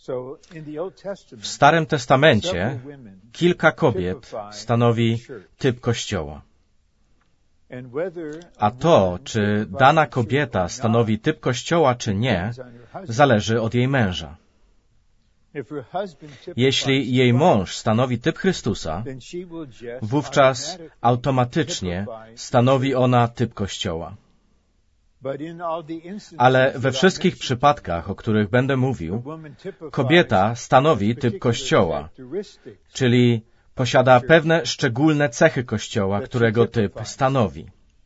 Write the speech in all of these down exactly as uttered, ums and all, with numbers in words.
W Starym Testamencie kilka kobiet stanowi typ Kościoła. A to, czy dana kobieta stanowi typ Kościoła, czy nie, zależy od jej męża. Jeśli jej mąż stanowi typ Chrystusa, wówczas automatycznie stanowi ona typ Kościoła. Ale we wszystkich przypadkach, o których będę mówił, kobieta stanowi typ Kościoła, czyli posiada pewne szczególne cechy Kościoła, którego typ stanowi.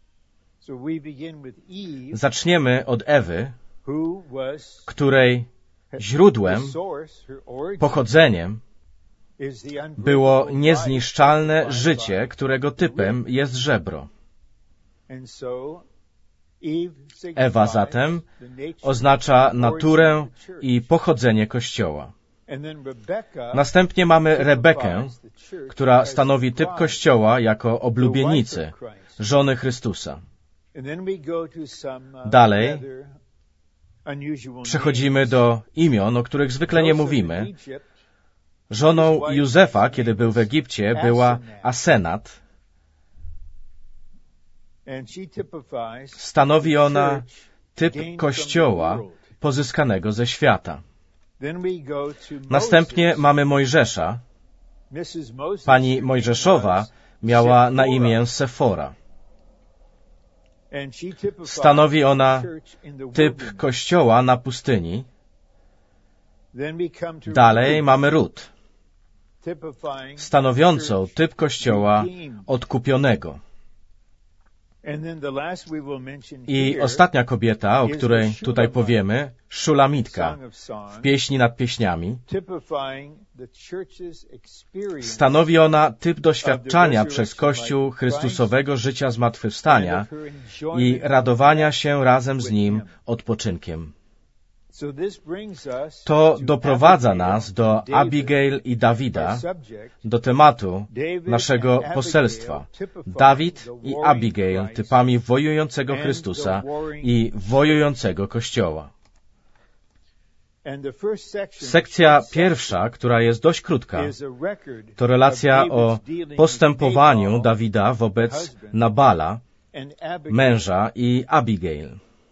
Zaczniemy od Ewy, której źródłem, pochodzeniem było niezniszczalne życie, którego typem jest żebro. Ewa zatem oznacza naturę i pochodzenie Kościoła. Następnie mamy Rebekę, która stanowi typ Kościoła jako oblubienicy, żony Chrystusa. Dalej przechodzimy do imion, o których zwykle nie mówimy. Żoną Józefa, kiedy był w Egipcie, była Asenat. Stanowi ona typ Kościoła pozyskanego ze świata. Następnie mamy Mojżesza. Pani Mojżeszowa miała na imię Sefora. Stanowi ona typ Kościoła na pustyni. Dalej mamy Rut, stanowiącą typ Kościoła odkupionego. I ostatnia kobieta, o której tutaj powiemy, Szulamitka, w pieśni nad pieśniami. Stanowi ona typ doświadczania przez Kościół Chrystusowego życia zmartwychwstania i radowania się razem z Nim odpoczynkiem. To doprowadza nas do Abigail i Dawida, do tematu naszego poselstwa. Dawid i Abigail, typami wojującego Chrystusa i wojującego Kościoła. Sekcja pierwsza, która jest dość krótka, to relacja o postępowaniu Dawida wobec Nabala, męża, i Abigail.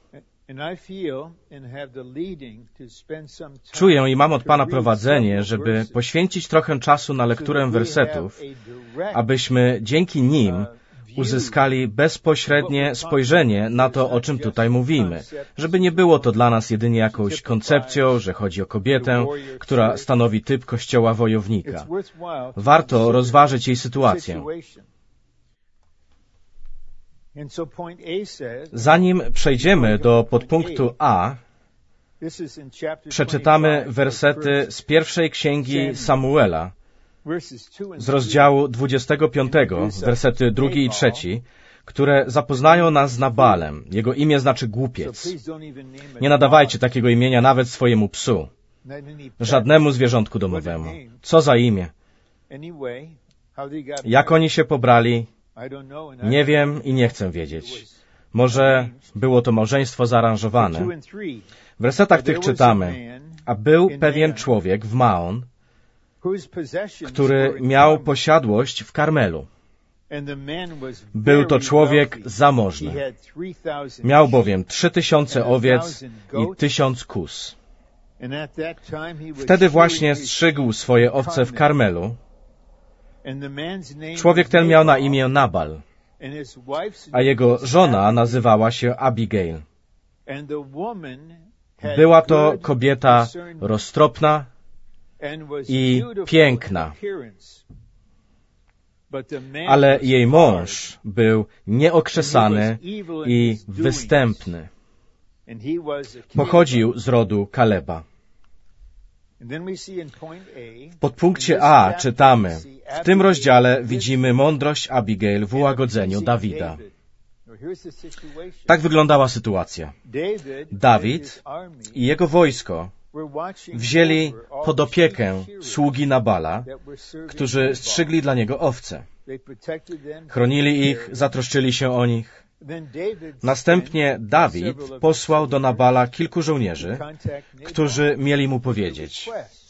Czuję i mam od Pana prowadzenie, żeby poświęcić trochę czasu na lekturę wersetów, abyśmy dzięki nim uzyskali bezpośrednie spojrzenie na to, o czym tutaj mówimy. Żeby nie było to dla nas jedynie jakąś koncepcją, że chodzi o kobietę, która stanowi typ Kościoła wojownika. Warto rozważyć jej sytuację. Zanim przejdziemy do podpunktu A, przeczytamy wersety z pierwszej księgi Samuela, z rozdziału dwudziestego piątego, wersety drugi i trzeci, które zapoznają nas z Nabalem. Jego imię znaczy głupiec. Nie nadawajcie takiego imienia nawet swojemu psu, żadnemu zwierzątku domowemu. Co za imię? Jak oni się pobrali? Nie wiem i nie chcę wiedzieć. Może było to małżeństwo zaaranżowane. W wersetach tych czytamy: a był pewien człowiek w Maon, który miał posiadłość w Karmelu. Był to człowiek zamożny. Miał bowiem trzy tysiące owiec i tysiąc kóz. Wtedy właśnie strzygł swoje owce w Karmelu. Człowiek ten miał na imię Nabal, a jego żona nazywała się Abigail. Była to kobieta roztropna i piękna, ale jej mąż był nieokrzesany i występny. Pochodził z rodu Kaleba. W podpunkcie A czytamy: w tym rozdziale widzimy mądrość Abigail w ułagodzeniu Dawida. Tak wyglądała sytuacja. Dawid i jego wojsko wzięli pod opiekę sługi Nabala, którzy strzygli dla niego owce. Chronili ich, zatroszczyli się o nich. Następnie Dawid posłał do Nabala kilku żołnierzy, którzy mieli mu powiedzieć: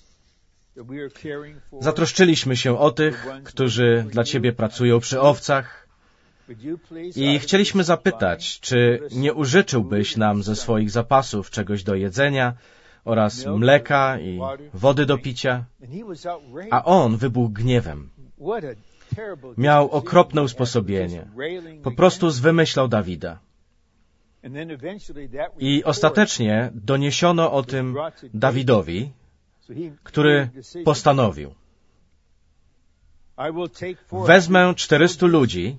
Zatroszczyliśmy się o tych, którzy dla Ciebie pracują przy owcach i chcieliśmy zapytać, czy nie użyczyłbyś nam ze swoich zapasów czegoś do jedzenia oraz mleka i wody do picia? A on wybuchł gniewem. Miał okropne usposobienie. Po prostu zwymyślał Dawida. I ostatecznie doniesiono o tym Dawidowi, który postanowił: wezmę czterystu ludzi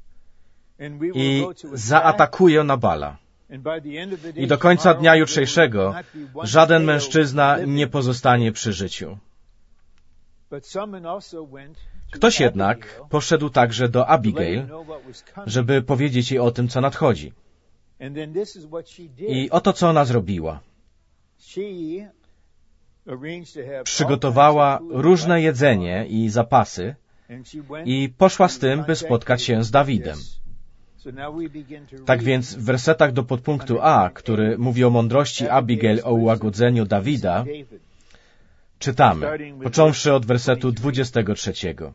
i zaatakuję Nabala. I do końca dnia jutrzejszego żaden mężczyzna nie pozostanie przy życiu. Ktoś jednak poszedł także do Abigail, żeby powiedzieć jej o tym, co nadchodzi. I oto co ona zrobiła. Przygotowała różne jedzenie i zapasy i poszła z tym, by spotkać się z Dawidem. Tak więc w wersetach do podpunktu A, który mówi o mądrości Abigail o ułagodzeniu Dawida, czytamy, począwszy od wersetu dwudziestego trzeciego.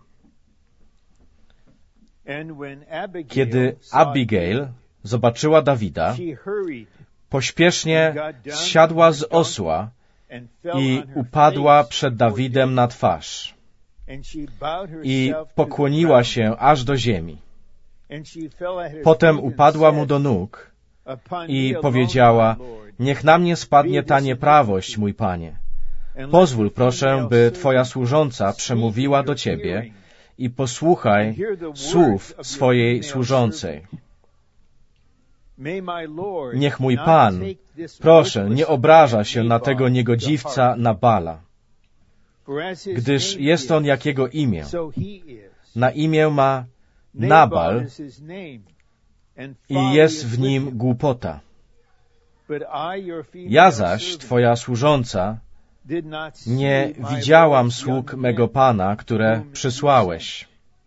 Kiedy Abigail zobaczyła Dawida, pośpiesznie zsiadła z osła i upadła przed Dawidem na twarz i pokłoniła się aż do ziemi. Potem upadła mu do nóg i powiedziała: niech na mnie spadnie ta nieprawość, mój Panie. Pozwól, proszę, by Twoja służąca przemówiła do Ciebie i posłuchaj słów swojej służącej. Niech mój Pan, proszę, nie obraża się na tego niegodziwca Nabala, gdyż jest on jak jego imię. Na imię ma Nabal i jest w nim głupota. Ja zaś, Twoja służąca, nie widziałam sług mego Pana, które przysłałeś.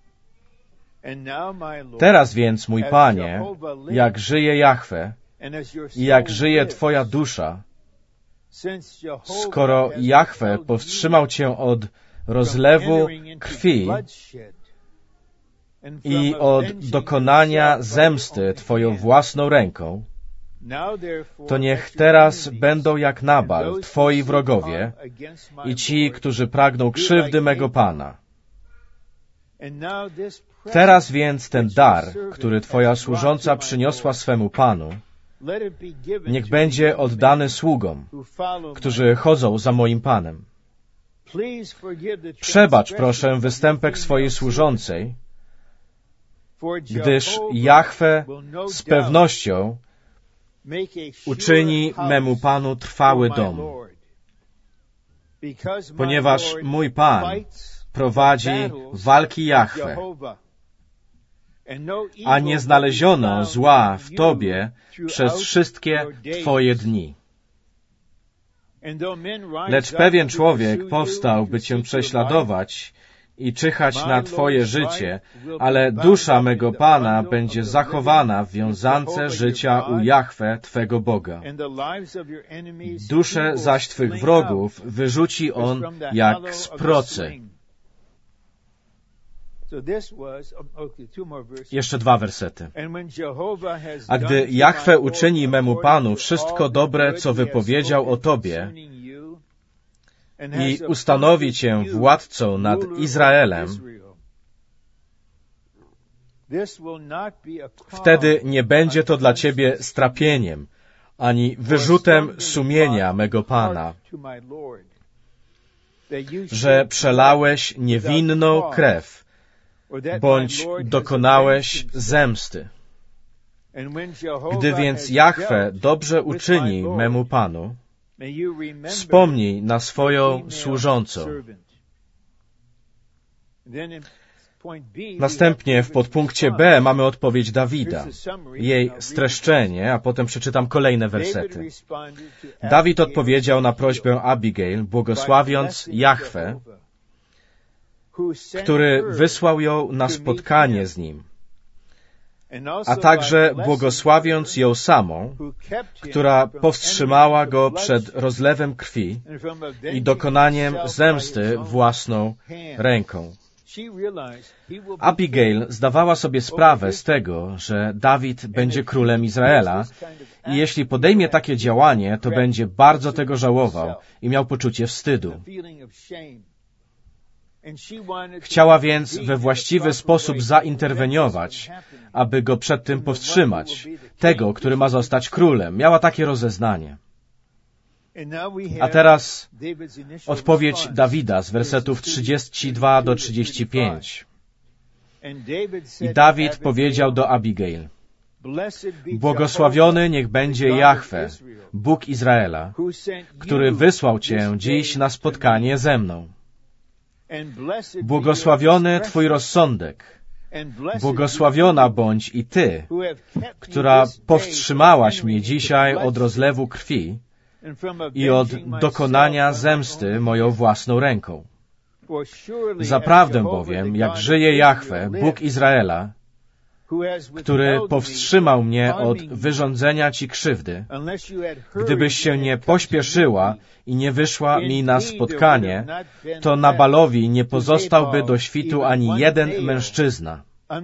Teraz więc, mój Panie, jak żyje Jahwe i jak żyje Twoja dusza, skoro Jahwe powstrzymał Cię od rozlewu krwi i od dokonania zemsty Twoją własną ręką, to niech teraz będą jak Nabal Twoi wrogowie i ci, którzy pragną krzywdy mego Pana. Teraz więc ten dar, który Twoja służąca przyniosła swemu Panu, niech będzie oddany sługom, którzy chodzą za moim Panem. Przebacz, proszę, występek swojej służącej, gdyż Jahwe z pewnością uczyni memu Panu trwały dom, ponieważ mój Pan prowadzi walki Jahwe, a nie znaleziono zła w Tobie przez wszystkie Twoje dni. Lecz pewien człowiek powstał, by Cię prześladować i czyhać na Twoje życie, ale dusza mego Pana będzie zachowana w wiązance życia u Jahwe, Twego Boga. Duszę zaś Twych wrogów wyrzuci On jak z procy. Jeszcze dwa wersety. A gdy Jahwe uczyni memu Panu wszystko dobre, co wypowiedział o Tobie, i ustanowi Cię władcą nad Izraelem, wtedy nie będzie to dla Ciebie strapieniem, ani wyrzutem sumienia mego Pana, że przelałeś niewinną krew, bądź dokonałeś zemsty. Gdy więc Jahwe dobrze uczyni memu Panu, wspomnij na swoją służącą. Następnie w podpunkcie B mamy odpowiedź Dawida, jej streszczenie, a potem przeczytam kolejne wersety. Dawid odpowiedział na prośbę Abigail, błogosławiąc Jahwe, który wysłał ją na spotkanie z nim. a także błogosławiąc ją samą, która powstrzymała go przed rozlewem krwi i dokonaniem zemsty własną ręką. Abigail zdawała sobie sprawę z tego, że Dawid będzie królem Izraela i jeśli podejmie takie działanie, to będzie bardzo tego żałował i miał poczucie wstydu. Chciała więc we właściwy sposób zainterweniować, aby go przed tym powstrzymać, tego, który ma zostać królem. Miała takie rozeznanie. A teraz odpowiedź Dawida z wersetów trzydzieści dwa do trzydziestu pięciu. I Dawid powiedział do Abigail: Błogosławiony niech będzie Jahwe, Bóg Izraela, który wysłał Cię dziś na spotkanie ze mną. Błogosławiony Twój rozsądek, błogosławiona bądź i Ty, która powstrzymałaś mnie dzisiaj od rozlewu krwi i od dokonania zemsty moją własną ręką. Zaprawdę bowiem, jak żyje Jahwe, Bóg Izraela, który powstrzymał mnie od wyrządzenia Ci krzywdy, gdybyś się nie pośpieszyła i nie wyszła mi na spotkanie, to Nabalowi nie pozostałby do świtu ani jeden mężczyzna.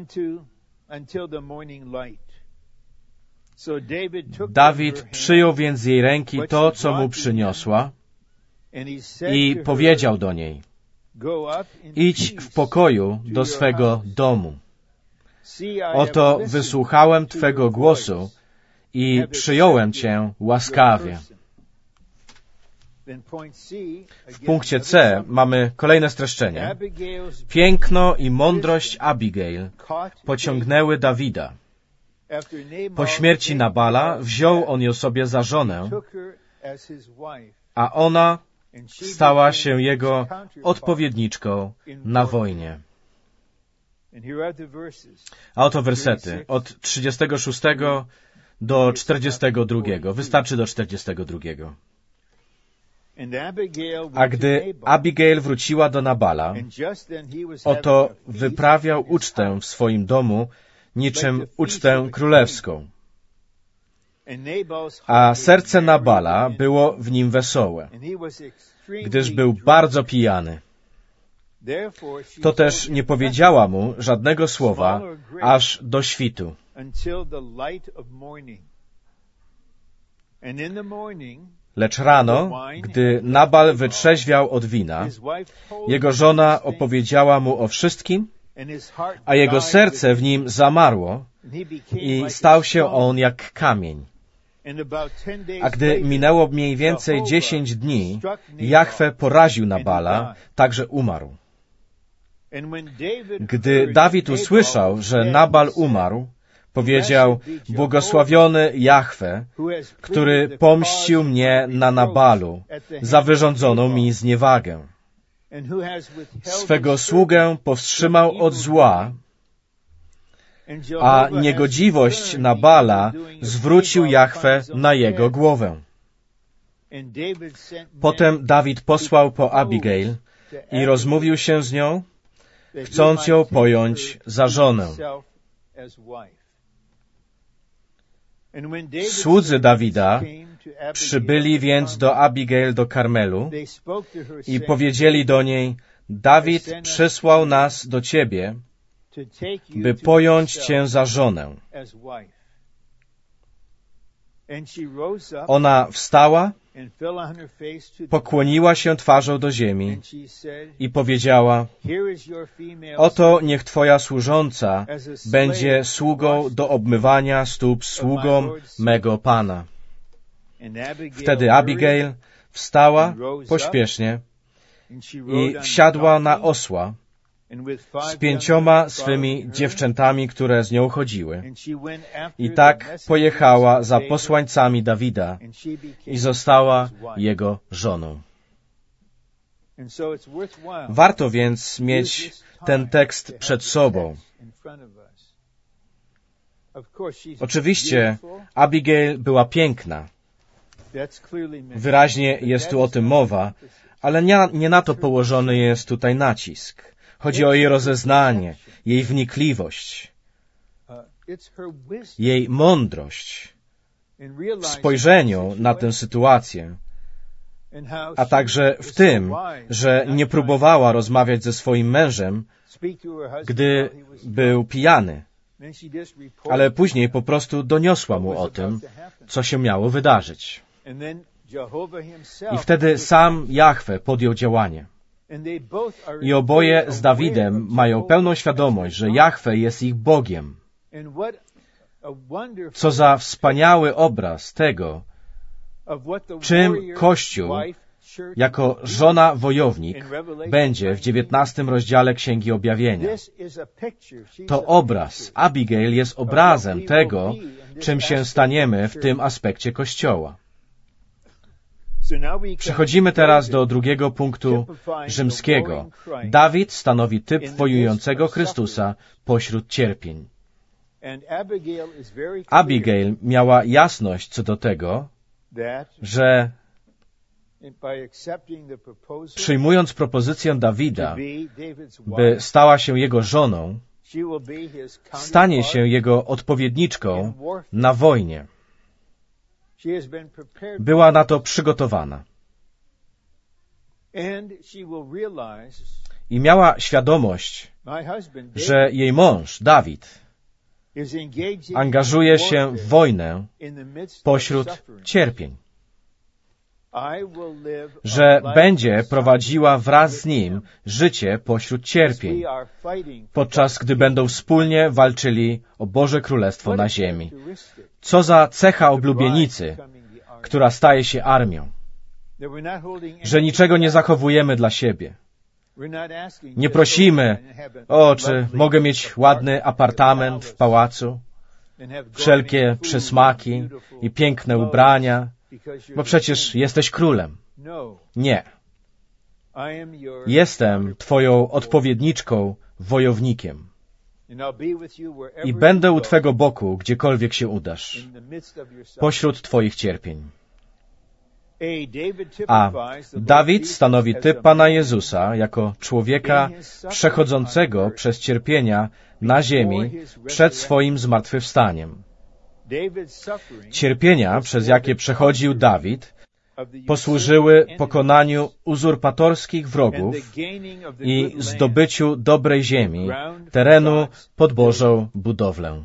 Dawid przyjął więc z jej ręki to, co mu przyniosła i powiedział do niej: idź w pokoju do swego domu. Oto wysłuchałem Twego głosu i przyjąłem Cię łaskawie. W punkcie C mamy kolejne streszczenie. Piękno i mądrość Abigail pociągnęły Dawida. Po śmierci Nabala wziął on ją sobie za żonę, a ona stała się jego odpowiedniczką na wojnie. A oto wersety od trzydziestego szóstego do czterdziestego drugiego. Wystarczy do czterdziestego drugiego. A gdy Abigail wróciła do Nabala, oto wyprawiał ucztę w swoim domu, niczym ucztę królewską. A serce Nabala było w nim wesołe, gdyż był bardzo pijany. To też nie powiedziała mu żadnego słowa, aż do świtu. Lecz rano, gdy Nabal wytrzeźwiał od wina, jego żona opowiedziała mu o wszystkim, a jego serce w nim zamarło i stał się on jak kamień. A gdy minęło mniej więcej dziesięć dni, Jahwe poraził Nabala, tak że umarł. Gdy Dawid usłyszał, że Nabal umarł, powiedział: błogosławiony Jahwe, który pomścił mnie na Nabalu za wyrządzoną mi zniewagę. Swego sługę powstrzymał od zła, a niegodziwość Nabala zwrócił Jahwe na jego głowę. Potem Dawid posłał po Abigail i rozmówił się z nią, chcąc ją pojąć za żonę. Słudzy Dawida przybyli więc do Abigail do Karmelu i powiedzieli do niej: Dawid przysłał nas do ciebie, by pojąć cię za żonę. Ona wstała, pokłoniła się twarzą do ziemi i powiedziała: oto niech twoja służąca będzie sługą do obmywania stóp sługom mego Pana. Wtedy Abigail wstała pośpiesznie i wsiadła na osła z pięcioma swymi dziewczętami, które z nią chodziły. I tak pojechała za posłańcami Dawida i została jego żoną. Warto więc mieć ten tekst przed sobą. Oczywiście Abigail była piękna. Wyraźnie jest tu o tym mowa, ale nie, nie na to położony jest tutaj nacisk. Chodzi o jej rozeznanie, jej wnikliwość. Jej mądrość w spojrzeniu na tę sytuację, a także w tym, że nie próbowała rozmawiać ze swoim mężem, gdy był pijany, ale później po prostu doniosła mu o tym, co się miało wydarzyć. I wtedy sam Jahwe podjął działanie. I oboje z Dawidem mają pełną świadomość, że Jahwe jest ich Bogiem. Co za wspaniały obraz tego, czym Kościół jako żona wojownik będzie w dziewiętnastym rozdziale Księgi Objawienia. To obraz, Abigail jest obrazem tego, czym się staniemy w tym aspekcie Kościoła. Przechodzimy teraz do drugiego punktu rzymskiego. Dawid stanowi typ wojującego Chrystusa pośród cierpień. Abigail miała jasność co do tego, że przyjmując propozycję Dawida, by stała się jego żoną, stanie się jego odpowiedniczką na wojnie. Była na to przygotowana. I miała świadomość, że jej mąż, Dawid, angażuje się w wojnę pośród cierpień. Że będzie prowadziła wraz z nim życie pośród cierpień, podczas gdy będą wspólnie walczyli o Boże Królestwo na ziemi. Co za cecha oblubienicy, która staje się armią. Że niczego nie zachowujemy dla siebie. Nie prosimy, o, czy mogę mieć ładny apartament w pałacu, wszelkie przysmaki i piękne ubrania, bo przecież jesteś królem. Nie. Jestem Twoją odpowiedniczką, wojownikiem. I będę u Twego boku, gdziekolwiek się udasz, pośród Twoich cierpień. A Dawid stanowi typ Pana Jezusa jako człowieka przechodzącego przez cierpienia na ziemi przed swoim zmartwychwstaniem. Cierpienia, przez jakie przechodził Dawid, posłużyły pokonaniu uzurpatorskich wrogów i zdobyciu dobrej ziemi, terenu pod Bożą budowlę.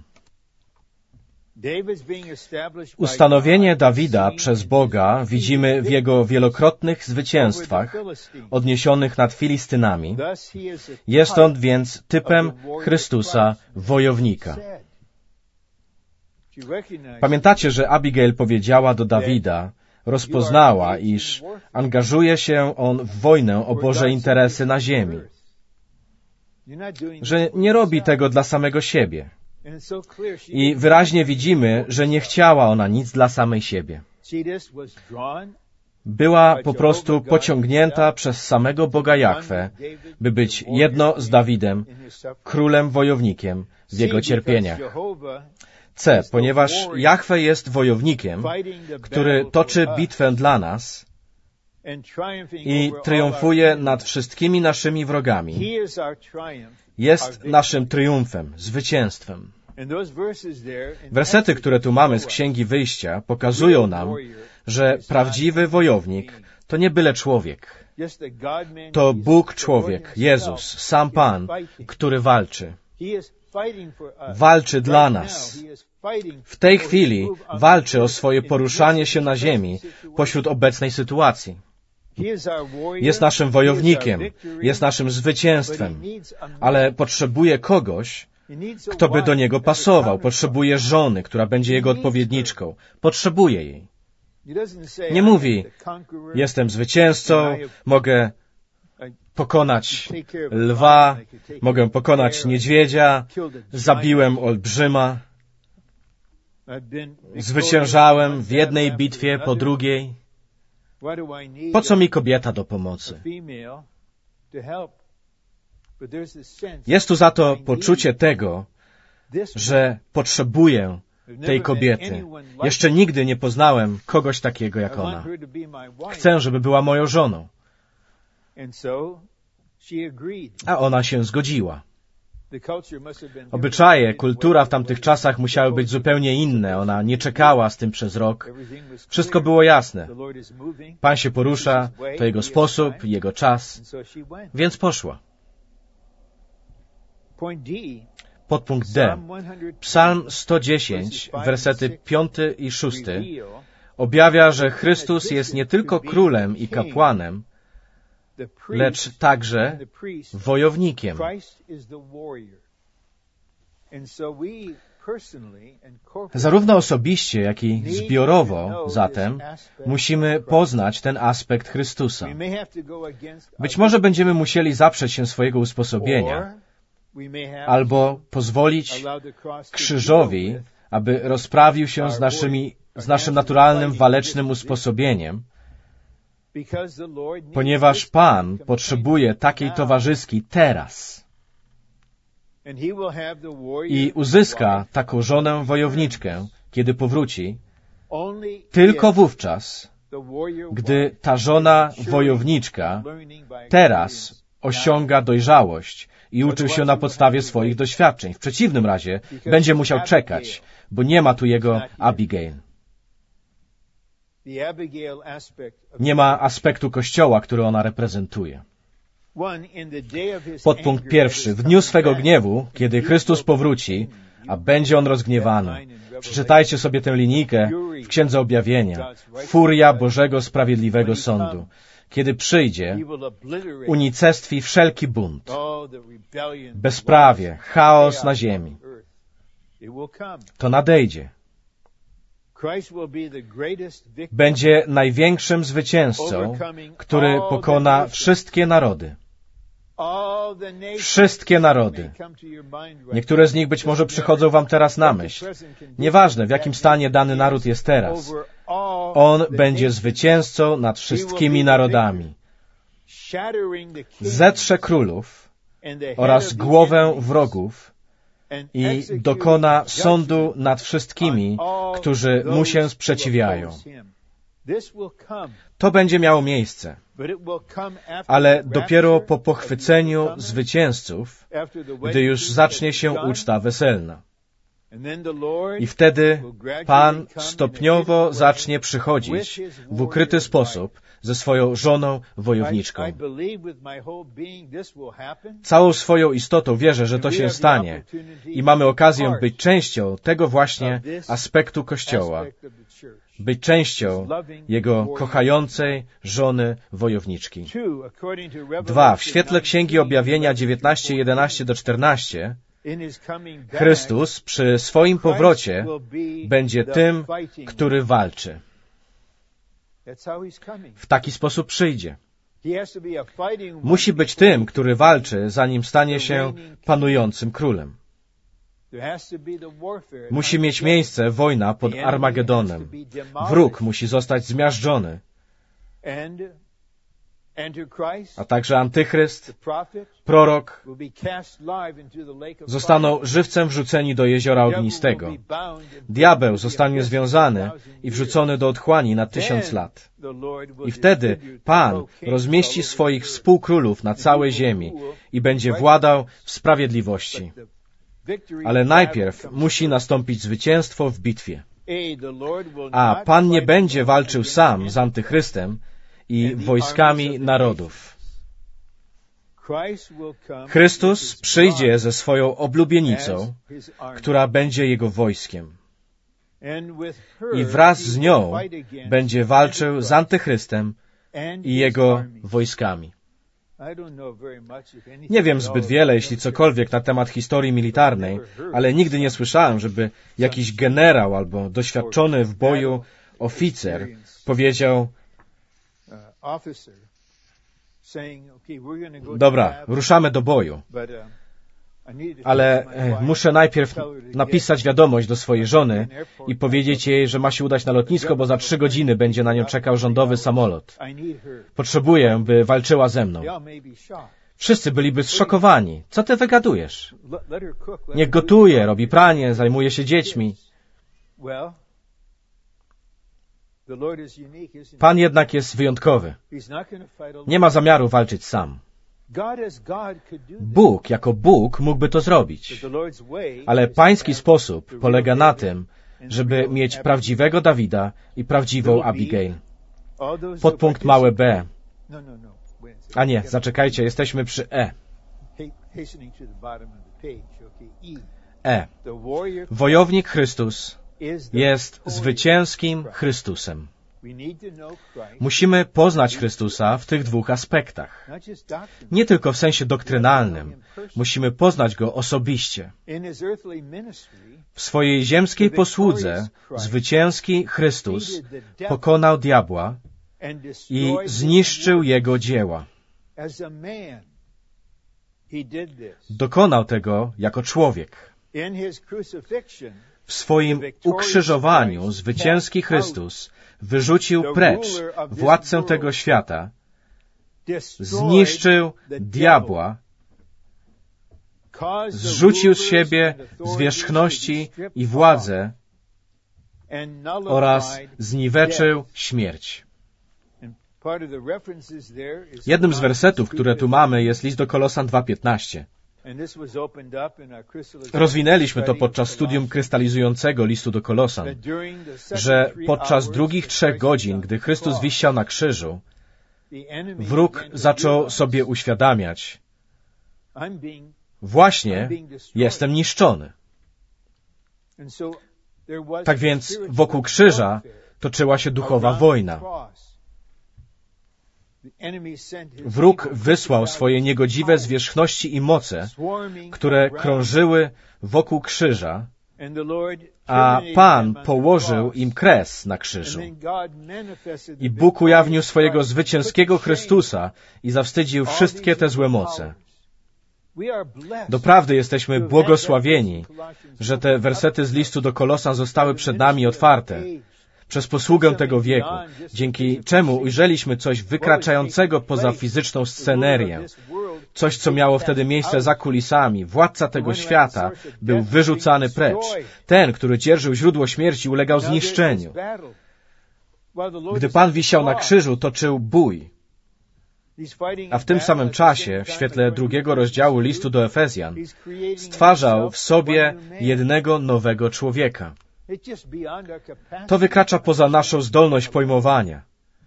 Ustanowienie Dawida przez Boga widzimy w jego wielokrotnych zwycięstwach odniesionych nad Filistynami. Jest on więc typem Chrystusa, wojownika. Pamiętacie, że Abigail powiedziała do Dawida, rozpoznała, iż angażuje się on w wojnę o Boże interesy na ziemi. Że nie robi tego dla samego siebie. I wyraźnie widzimy, że nie chciała ona nic dla samej siebie. Była po prostu pociągnięta przez samego Boga Jahwe, by być jedno z Dawidem, królem wojownikiem w jego cierpieniach. C. Ponieważ Jahwe jest wojownikiem, który toczy bitwę dla nas i triumfuje nad wszystkimi naszymi wrogami. Jest naszym triumfem, zwycięstwem. Wersety, które tu mamy z Księgi Wyjścia, pokazują nam, że prawdziwy wojownik to nie byle człowiek. To Bóg człowiek, Jezus, sam Pan, który walczy. Walczy dla nas. W tej chwili walczy o swoje poruszanie się na ziemi pośród obecnej sytuacji. Jest naszym wojownikiem, jest naszym zwycięstwem, ale potrzebuje kogoś, kto by do niego pasował. Potrzebuje żony, która będzie jego odpowiedniczką. Potrzebuje jej. Nie mówi, jestem zwycięzcą, mogę pokonać lwa, mogę pokonać niedźwiedzia, zabiłem olbrzyma, zwyciężałem w jednej bitwie po drugiej. Po co mi kobieta do pomocy? Jest tu za to poczucie tego, że potrzebuję tej kobiety. Jeszcze nigdy nie poznałem kogoś takiego jak ona. Chcę, żeby była moją żoną. A ona się zgodziła. Obyczaje, kultura w tamtych czasach musiały być zupełnie inne. Ona nie czekała z tym przez rok. Wszystko było jasne. Pan się porusza, to Jego sposób, Jego czas, więc poszła. Podpunkt D. Psalm sto dziesięć, wersety piąty i szósty objawia, że Chrystus jest nie tylko królem i kapłanem, lecz także wojownikiem. Zarówno osobiście, jak i zbiorowo, zatem, musimy poznać ten aspekt Chrystusa. Być może będziemy musieli zaprzeć się swojego usposobienia, albo pozwolić krzyżowi, aby rozprawił się z, naszymi, z naszym naturalnym, walecznym usposobieniem, ponieważ Pan potrzebuje takiej towarzyski teraz. I uzyska taką żonę wojowniczkę, kiedy powróci, tylko wówczas, gdy ta żona wojowniczka teraz osiąga dojrzałość i uczył się na podstawie swoich doświadczeń. W przeciwnym razie będzie musiał czekać, bo nie ma tu jego Abigail. Nie ma aspektu Kościoła, który ona reprezentuje. Podpunkt pierwszy. W dniu swego gniewu, kiedy Chrystus powróci, a będzie On rozgniewany. Przeczytajcie sobie tę linijkę w Księdze Objawienia. Furia Bożego Sprawiedliwego Sądu. Kiedy przyjdzie, unicestwi wszelki bunt, bezprawie, chaos na ziemi. To nadejdzie. Będzie największym zwycięzcą, który pokona wszystkie narody. Wszystkie narody. Niektóre z nich być może przychodzą wam teraz na myśl. Nieważne, w jakim stanie dany naród jest teraz. On będzie zwycięzcą nad wszystkimi narodami. Zetrze królów oraz głowę wrogów i dokona sądu nad wszystkimi, którzy mu się sprzeciwiają. To będzie miało miejsce, ale dopiero po pochwyceniu zwycięzców, gdy już zacznie się uczta weselna. I wtedy Pan stopniowo zacznie przychodzić w ukryty sposób ze swoją żoną wojowniczką. Całą swoją istotą wierzę, że to się stanie i mamy okazję być częścią tego właśnie aspektu Kościoła, być częścią Jego kochającej żony wojowniczki. Dwa. W świetle Księgi Objawienia dziewiętnaście, jedenaście do czternaście Chrystus przy swoim powrocie będzie tym, który walczy. W taki sposób przyjdzie. Musi być tym, który walczy, zanim stanie się panującym królem. Musi mieć miejsce wojna pod Armagedonem. Wróg musi zostać zmiażdżony. A także antychryst, prorok zostaną żywcem wrzuceni do jeziora ognistego. Diabeł zostanie związany i wrzucony do otchłani na tysiąc lat. I wtedy Pan rozmieści swoich współkrólów na całej ziemi i będzie władał w sprawiedliwości. Ale najpierw musi nastąpić zwycięstwo w bitwie. A Pan nie będzie walczył sam z antychrystem i wojskami narodów. Chrystus przyjdzie ze swoją oblubienicą, która będzie Jego wojskiem. I wraz z nią będzie walczył z antychrystem i jego wojskami. Nie wiem zbyt wiele, jeśli cokolwiek, na temat historii militarnej, ale nigdy nie słyszałem, żeby jakiś generał albo doświadczony w boju oficer powiedział: dobra, ruszamy do boju, ale muszę najpierw napisać wiadomość do swojej żony i powiedzieć jej, że ma się udać na lotnisko, bo za trzy godziny będzie na nią czekał rządowy samolot. Potrzebuję, by walczyła ze mną. Wszyscy byliby zszokowani. Co ty wygadujesz? Niech gotuje, robi pranie, zajmuje się dziećmi. Pan jednak jest wyjątkowy. Nie ma zamiaru walczyć sam. Bóg jako Bóg mógłby to zrobić, ale Pański sposób polega na tym, żeby mieć prawdziwego Dawida i prawdziwą Abigail. Podpunkt małe b. A nie, zaczekajcie, jesteśmy przy E. E. Wojownik Chrystus jest zwycięskim Chrystusem. Musimy poznać Chrystusa w tych dwóch aspektach. Nie tylko w sensie doktrynalnym. Musimy poznać Go osobiście. W swojej ziemskiej posłudze zwycięski Chrystus pokonał diabła i zniszczył jego dzieła. Dokonał tego jako człowiek. W swoim ukrzyżowaniu zwycięski Chrystus wyrzucił precz władcę tego świata, zniszczył diabła, zrzucił z siebie zwierzchności i władzę oraz zniweczył śmierć. Jednym z wersetów, które tu mamy, jest list do Kolosan dwa piętnaście. Rozwinęliśmy to podczas studium krystalizującego listu do Kolosan, że podczas drugich trzech godzin, gdy Chrystus wisiał na krzyżu, wróg zaczął sobie uświadamiać: właśnie jestem niszczony. Tak więc wokół krzyża toczyła się duchowa wojna. Wróg wysłał swoje niegodziwe zwierzchności i moce, które krążyły wokół krzyża, a Pan położył im kres na krzyżu. I Bóg ujawnił swojego zwycięskiego Chrystusa i zawstydził wszystkie te złe moce. Doprawdy jesteśmy błogosławieni, że te wersety z listu do Kolosan zostały przed nami otwarte przez posługę tego wieku, dzięki czemu ujrzeliśmy coś wykraczającego poza fizyczną scenerię, coś, co miało wtedy miejsce za kulisami. Władca tego świata był wyrzucany precz. Ten, który dzierżył źródło śmierci, ulegał zniszczeniu. Gdy Pan wisiał na krzyżu, toczył bój. A w tym samym czasie, w świetle drugiego rozdziału listu do Efezjan, stwarzał w sobie jednego nowego człowieka. To wykracza poza naszą zdolność pojmowania.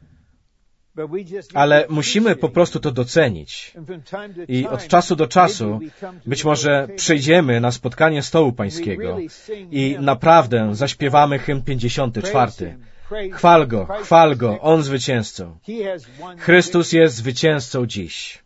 Ale musimy po prostu to docenić. I od czasu do czasu być może przyjdziemy na spotkanie stołu pańskiego i naprawdę zaśpiewamy hymn pięćdziesiąty czwarty. Chwal Go, chwal Go, On zwycięzcą. Chrystus jest zwycięzcą dziś.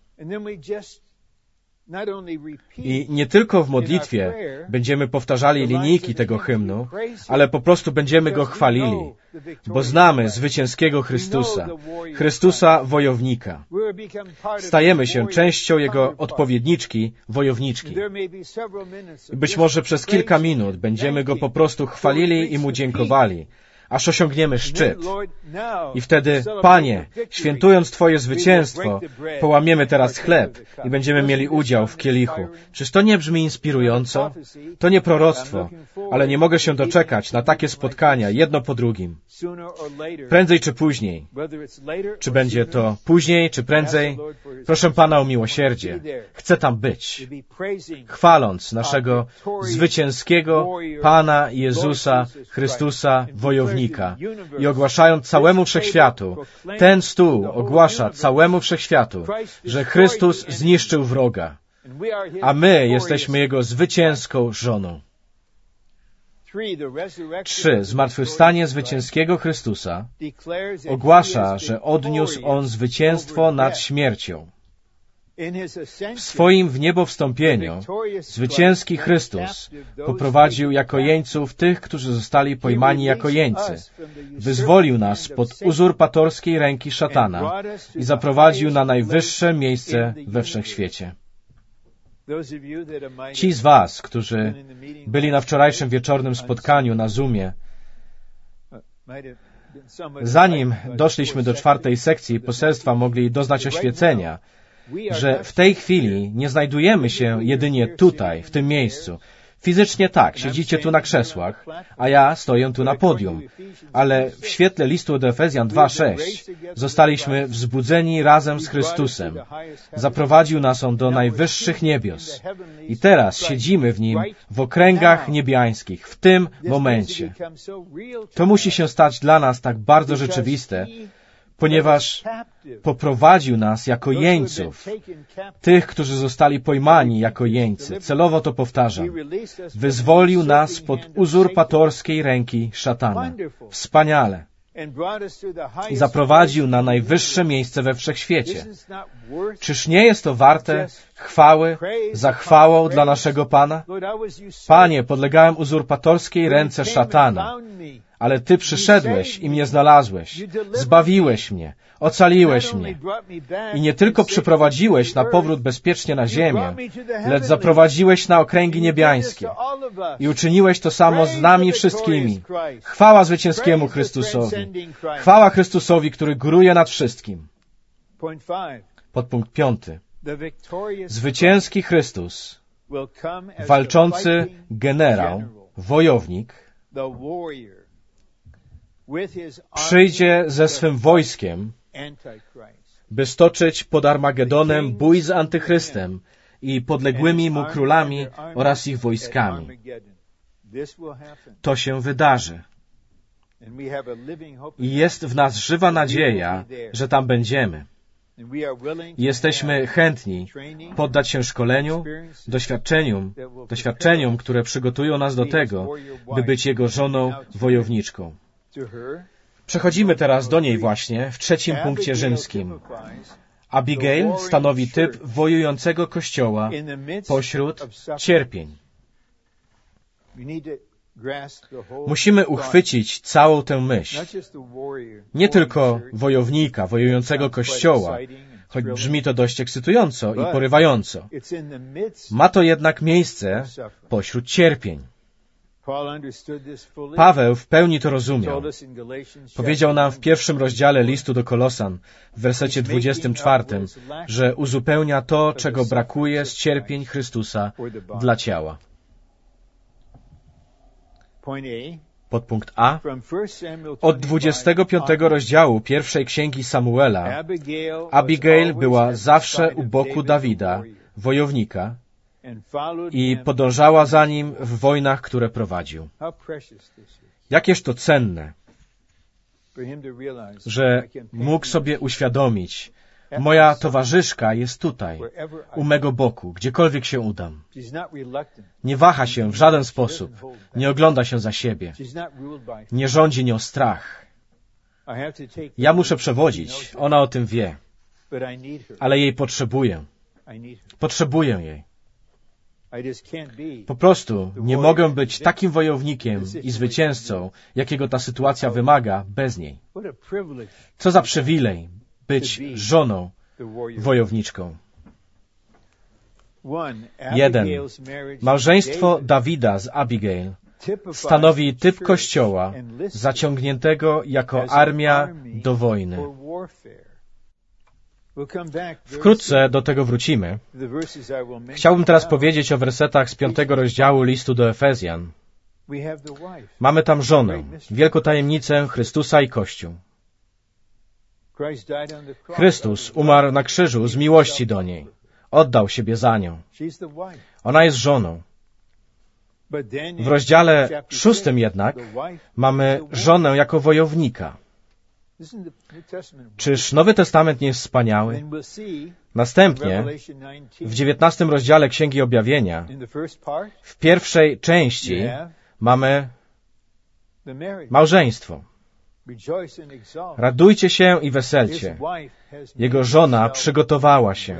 I nie tylko w modlitwie będziemy powtarzali linijki tego hymnu, ale po prostu będziemy Go chwalili, bo znamy zwycięskiego Chrystusa, Chrystusa wojownika. Stajemy się częścią Jego odpowiedniczki, wojowniczki. I być może przez kilka minut będziemy Go po prostu chwalili i Mu dziękowali, aż osiągniemy szczyt. I wtedy, Panie, świętując Twoje zwycięstwo, połamiemy teraz chleb i będziemy mieli udział w kielichu. Czyż to nie brzmi inspirująco? To nie proroctwo, ale nie mogę się doczekać na takie spotkania, jedno po drugim. Prędzej czy później. Czy będzie to później, czy prędzej? Proszę Pana o miłosierdzie. Chcę tam być, chwaląc naszego zwycięskiego Pana Jezusa Chrystusa, wojownika, i ogłaszając całemu wszechświatu, ten stół ogłasza całemu wszechświatu, że Chrystus zniszczył wroga, a my jesteśmy Jego zwycięską żoną. Trzy. Zmartwychwstanie zwycięskiego Chrystusa ogłasza, że odniósł On zwycięstwo nad śmiercią. W swoim w niebo wstąpieniu zwycięski Chrystus poprowadził jako jeńców tych, którzy zostali pojmani jako jeńcy. Wyzwolił nas spod uzurpatorskiej ręki szatana i zaprowadził na najwyższe miejsce we wszechświecie. Ci z Was, którzy byli na wczorajszym wieczornym spotkaniu na Zoomie, zanim doszliśmy do czwartej sekcji poselstwa, mogli doznać oświecenia, że w tej chwili nie znajdujemy się jedynie tutaj, w tym miejscu. Fizycznie tak, siedzicie tu na krzesłach, a ja stoję tu na podium. Ale w świetle listu do Efezjan dwa sześć zostaliśmy wzbudzeni razem z Chrystusem. Zaprowadził nas On do najwyższych niebios. I teraz siedzimy w Nim w okręgach niebiańskich, w tym momencie. To musi się stać dla nas tak bardzo rzeczywiste, ponieważ poprowadził nas jako jeńców, tych, którzy zostali pojmani jako jeńcy. Celowo to powtarzam. Wyzwolił nas spod uzurpatorskiej ręki szatana. Wspaniale. I zaprowadził na najwyższe miejsce we wszechświecie. Czyż nie jest to warte chwały za chwałą dla naszego Pana? Panie, podlegałem uzurpatorskiej ręce szatana, ale Ty przyszedłeś i mnie znalazłeś, zbawiłeś mnie, ocaliłeś mnie i nie tylko przyprowadziłeś na powrót bezpiecznie na ziemię, lecz zaprowadziłeś na okręgi niebiańskie i uczyniłeś to samo z nami wszystkimi. Chwała zwycięskiemu Chrystusowi. Chwała Chrystusowi, który góruje nad wszystkim. Podpunkt piąty. Zwycięski Chrystus, walczący generał, wojownik, przyjdzie ze swym wojskiem, by stoczyć pod Armagedonem bój z Antychrystem i podległymi mu królami oraz ich wojskami. To się wydarzy. I jest w nas żywa nadzieja, że tam będziemy. Jesteśmy chętni poddać się szkoleniu, doświadczeniom, doświadczeniom, które przygotują nas do tego, by być Jego żoną wojowniczką. Przechodzimy teraz do niej właśnie w trzecim punkcie rzymskim. Abigail stanowi typ wojującego Kościoła pośród cierpień. Musimy uchwycić całą tę myśl. Nie tylko wojownika, wojującego Kościoła, choć brzmi to dość ekscytująco i porywająco. Ma to jednak miejsce pośród cierpień. Paweł w pełni to rozumiał. Powiedział nam w pierwszym rozdziale listu do Kolosan, w wersecie dwudziestym czwartym, że uzupełnia to, czego brakuje z cierpień Chrystusa dla ciała. Podpunkt A. Od dwudziestego piątego rozdziału pierwszej księgi Samuela Abigail była zawsze u boku Dawida, wojownika, i podążała za nim w wojnach, które prowadził. Jakież to cenne, że mógł sobie uświadomić, moja towarzyszka jest tutaj, u mego boku, gdziekolwiek się udam. Nie waha się w żaden sposób, nie ogląda się za siebie, nie rządzi nią strach. Ja muszę przewodzić, ona o tym wie, ale jej potrzebuję. Potrzebuję jej. Po prostu nie mogę być takim wojownikiem i zwycięzcą, jakiego ta sytuacja wymaga, bez niej. Co za przywilej być żoną wojowniczką. Jeden. Małżeństwo Dawida z Abigail stanowi typ Kościoła zaciągniętego jako armia do wojny. Wkrótce do tego wrócimy. Chciałbym teraz powiedzieć o wersetach z piątego rozdziału listu do Efezjan. Mamy tam żonę, wielką tajemnicę Chrystusa i Kościół. Chrystus umarł na krzyżu z miłości do niej. Oddał siebie za nią. Ona jest żoną. W rozdziale szóstym jednak mamy żonę jako wojownika. Czyż Nowy Testament nie jest wspaniały? Następnie w dziewiętnastym rozdziale Księgi Objawienia w pierwszej części mamy małżeństwo. Radujcie się i weselcie. Jego żona przygotowała się.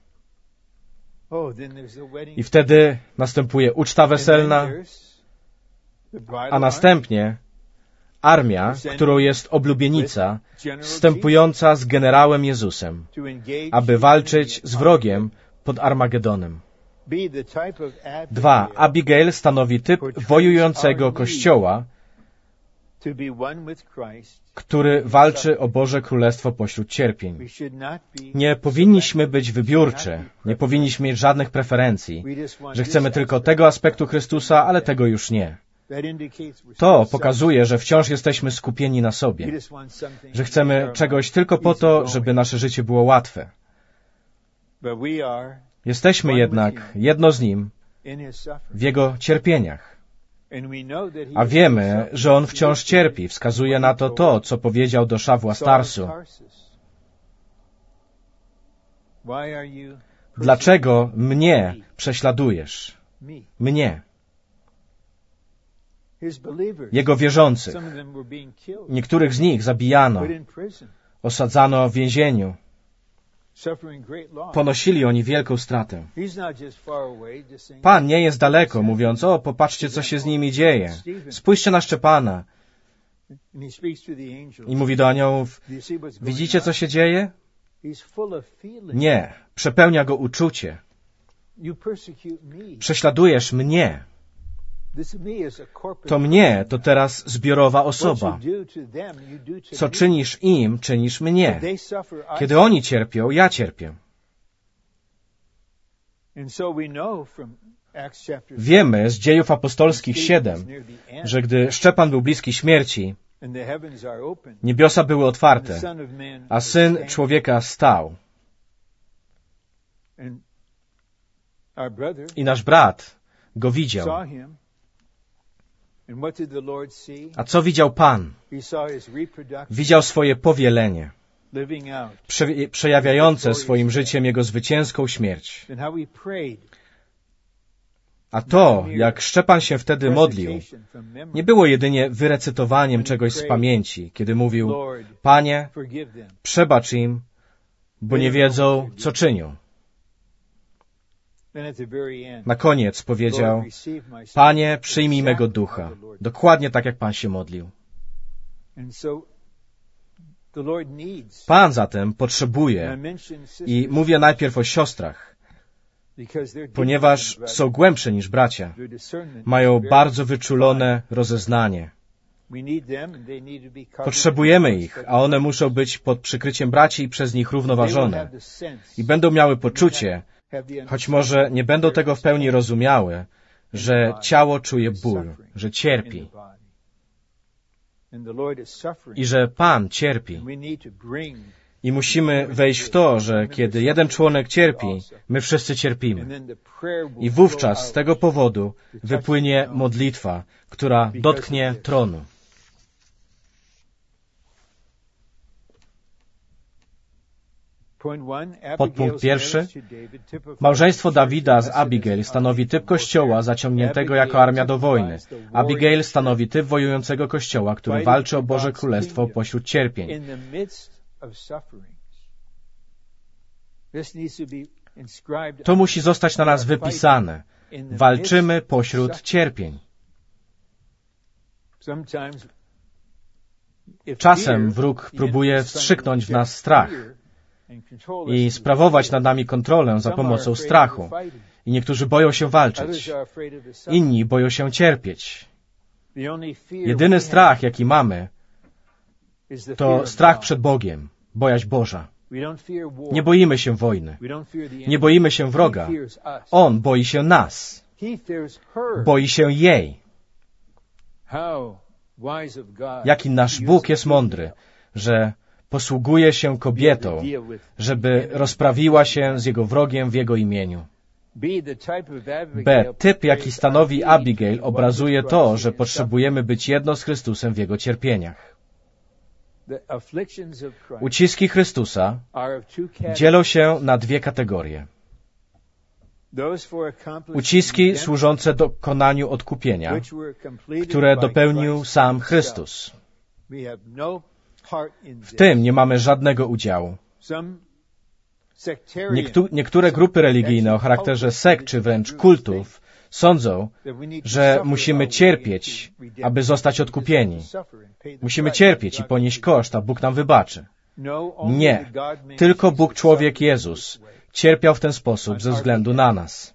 I wtedy następuje uczta weselna, a następnie armia, którą jest oblubienica, wstępująca z generałem Jezusem, aby walczyć z wrogiem pod Armagedonem. Dwa. Abigail stanowi typ wojującego Kościoła który walczy o Boże Królestwo pośród cierpień. Nie powinniśmy być wybiórczy, nie powinniśmy mieć żadnych preferencji, że chcemy tylko tego aspektu Chrystusa, ale tego już nie. To pokazuje, że wciąż jesteśmy skupieni na sobie, że chcemy czegoś tylko po to, żeby nasze życie było łatwe. Jesteśmy jednak jedno z Nim w Jego cierpieniach. A wiemy, że On wciąż cierpi. Wskazuje na to to, co powiedział do Szawła z Tarsu. Dlaczego mnie prześladujesz? Mnie. Jego wierzących. Niektórych z nich zabijano, osadzano w więzieniu. Ponosili oni wielką stratę. Pan nie jest daleko, mówiąc, o, popatrzcie, co się z nimi dzieje. Spójrzcie na Szczepana. I mówi do aniołów, widzicie, co się dzieje? Nie, przepełnia go uczucie. Prześladujesz mnie. To mnie, to teraz zbiorowa osoba. Co czynisz im, czynisz mnie. Kiedy oni cierpią, ja cierpię. Wiemy z Dziejów Apostolskich siedem, że gdy Szczepan był bliski śmierci, niebiosa były otwarte, a Syn Człowieka stał. I nasz brat go widział. A co widział Pan? Widział swoje powielenie, prze, przejawiające swoim życiem Jego zwycięską śmierć. A to, jak Szczepan się wtedy modlił, nie było jedynie wyrecytowaniem czegoś z pamięci, kiedy mówił, Panie, przebacz im, bo nie wiedzą, co czynią. Na koniec powiedział, Panie, przyjmij mego ducha. Dokładnie tak, jak Pan się modlił. Pan zatem potrzebuje, i mówię najpierw o siostrach, ponieważ są głębsze niż bracia. Mają bardzo wyczulone rozeznanie. Potrzebujemy ich, a one muszą być pod przykryciem braci i przez nich równoważone. I będą miały poczucie, choć może nie będą tego w pełni rozumiały, że ciało czuje ból, że cierpi i że Pan cierpi. I musimy wejść w to, że kiedy jeden członek cierpi, my wszyscy cierpimy. I wówczas z tego powodu wypłynie modlitwa, która dotknie tronu. Podpunkt pierwszy. Małżeństwo Dawida z Abigail stanowi typ kościoła zaciągniętego jako armia do wojny. Abigail stanowi typ wojującego kościoła, który walczy o Boże Królestwo pośród cierpień. To musi zostać na nas wypisane. Walczymy pośród cierpień. Czasem wróg próbuje wstrzyknąć w nas strach i sprawować nad nami kontrolę za pomocą strachu. I niektórzy boją się walczyć. Inni boją się cierpieć. Jedyny strach, jaki mamy, to strach przed Bogiem, bojaźń Boża. Nie boimy się wojny. Nie boimy się wroga. On boi się nas. Boi się jej. Jaki nasz Bóg jest mądry, że posługuje się kobietą, żeby rozprawiła się z jego wrogiem w jego imieniu. B. Typ, jaki stanowi Abigail, obrazuje to, że potrzebujemy być jedno z Chrystusem w jego cierpieniach. Uciski Chrystusa dzielą się na dwie kategorie. Uciski służące dokonaniu odkupienia, które dopełnił sam Chrystus. W tym nie mamy żadnego udziału. Niektó- niektóre grupy religijne o charakterze sekt czy wręcz kultów sądzą, że musimy cierpieć, aby zostać odkupieni. Musimy cierpieć i ponieść koszt, a Bóg nam wybaczy. Nie. Tylko Bóg człowiek Jezus cierpiał w ten sposób ze względu na nas.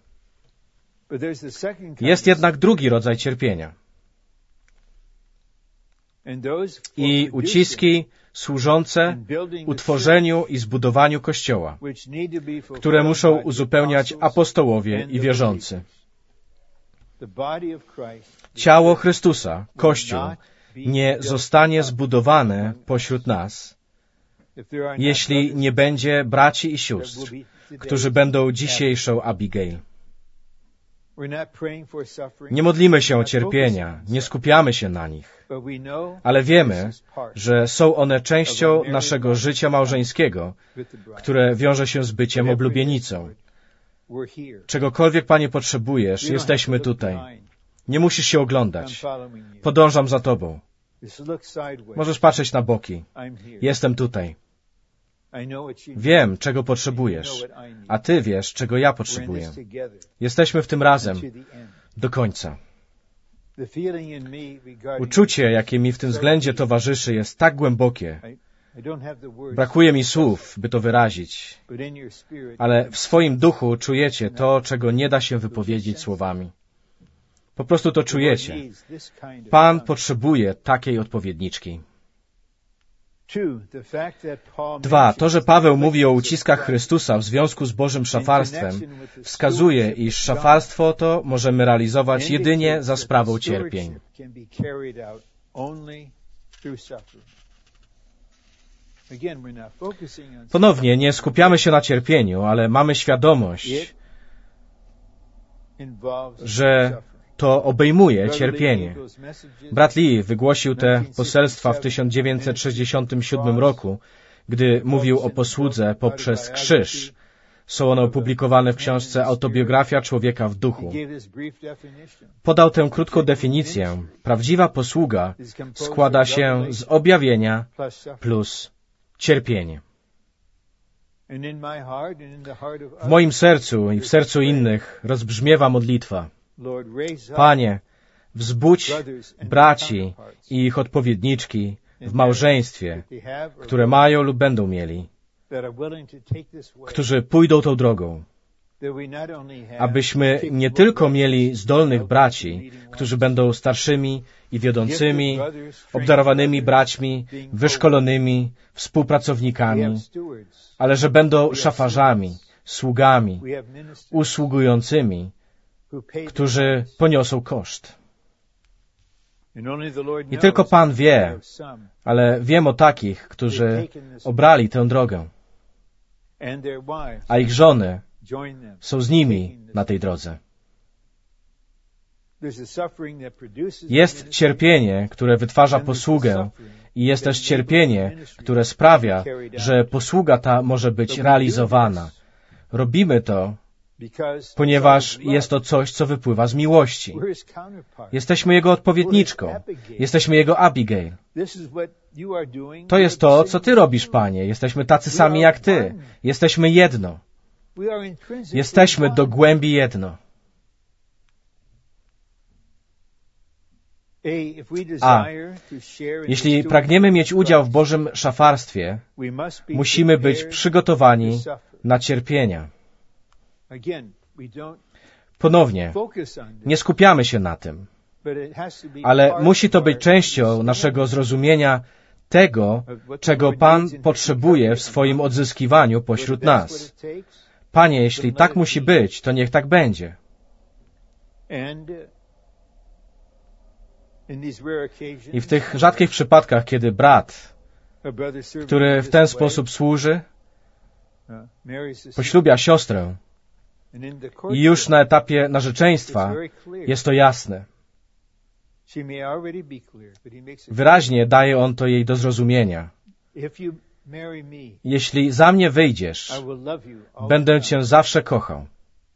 Jest jednak drugi rodzaj cierpienia. i uciski służące utworzeniu i zbudowaniu Kościoła, które muszą uzupełniać apostołowie i wierzący. Ciało Chrystusa, Kościół, nie zostanie zbudowane pośród nas, jeśli nie będzie braci i sióstr, którzy będą dzisiejszą Abigail. Nie modlimy się o cierpienia, nie skupiamy się na nich, ale wiemy, że są one częścią naszego życia małżeńskiego, które wiąże się z byciem oblubienicą. Czegokolwiek, Panie, potrzebujesz, jesteśmy tutaj. Nie musisz się oglądać. Podążam za Tobą. Możesz patrzeć na boki. Jestem tutaj. Wiem, czego potrzebujesz, a Ty wiesz, czego ja potrzebuję. Jesteśmy w tym razem do końca. Uczucie, jakie mi w tym względzie towarzyszy, jest tak głębokie. Brakuje mi słów, by to wyrazić, ale w swoim duchu czujecie to, czego nie da się wypowiedzieć słowami. Po prostu to czujecie. Pan potrzebuje takiej odpowiedniczki. Dwa, to, że Paweł mówi o uciskach Chrystusa w związku z Bożym szafarstwem, wskazuje, iż szafarstwo to możemy realizować jedynie za sprawą cierpień. Ponownie, nie skupiamy się na cierpieniu, ale mamy świadomość, że to obejmuje cierpienie. Brat Lee wygłosił te poselstwa w tysiąc dziewięćset sześćdziesiątym siódmym roku, gdy mówił o posłudze poprzez krzyż. Są one opublikowane w książce Autobiografia człowieka w duchu. Podał tę krótką definicję. Prawdziwa posługa składa się z objawienia plus cierpienie. W moim sercu i w sercu innych rozbrzmiewa modlitwa. Panie, wzbudź braci i ich odpowiedniczki w małżeństwie, które mają lub będą mieli, którzy pójdą tą drogą, abyśmy nie tylko mieli zdolnych braci, którzy będą starszymi i wiodącymi, obdarowanymi braćmi, wyszkolonymi, współpracownikami, ale że będą szafarzami, sługami, usługującymi, którzy poniosą koszt. I tylko Pan wie, ale wiem o takich, którzy obrali tę drogę, a ich żony są z nimi na tej drodze. Jest cierpienie, które wytwarza posługę i jest też cierpienie, które sprawia, że posługa ta może być realizowana. Robimy to, ponieważ jest to coś, co wypływa z miłości. Jesteśmy Jego odpowiedniczką. Jesteśmy Jego Abigail. To jest to, co Ty robisz, Panie. Jesteśmy tacy sami jak Ty. Jesteśmy jedno. Jesteśmy do głębi jedno. A jeśli pragniemy mieć udział w Bożym szafarstwie, musimy być przygotowani na cierpienia. Ponownie, nie skupiamy się na tym, ale musi to być częścią naszego zrozumienia tego, czego Pan potrzebuje w swoim odzyskiwaniu pośród nas. Panie, jeśli tak musi być, to niech tak będzie. I w tych rzadkich przypadkach, kiedy brat, który w ten sposób służy, poślubia siostrę i już na etapie narzeczeństwa jest to jasne. Wyraźnie daje on to jej do zrozumienia. Jeśli za mnie wyjdziesz, będę Cię zawsze kochał.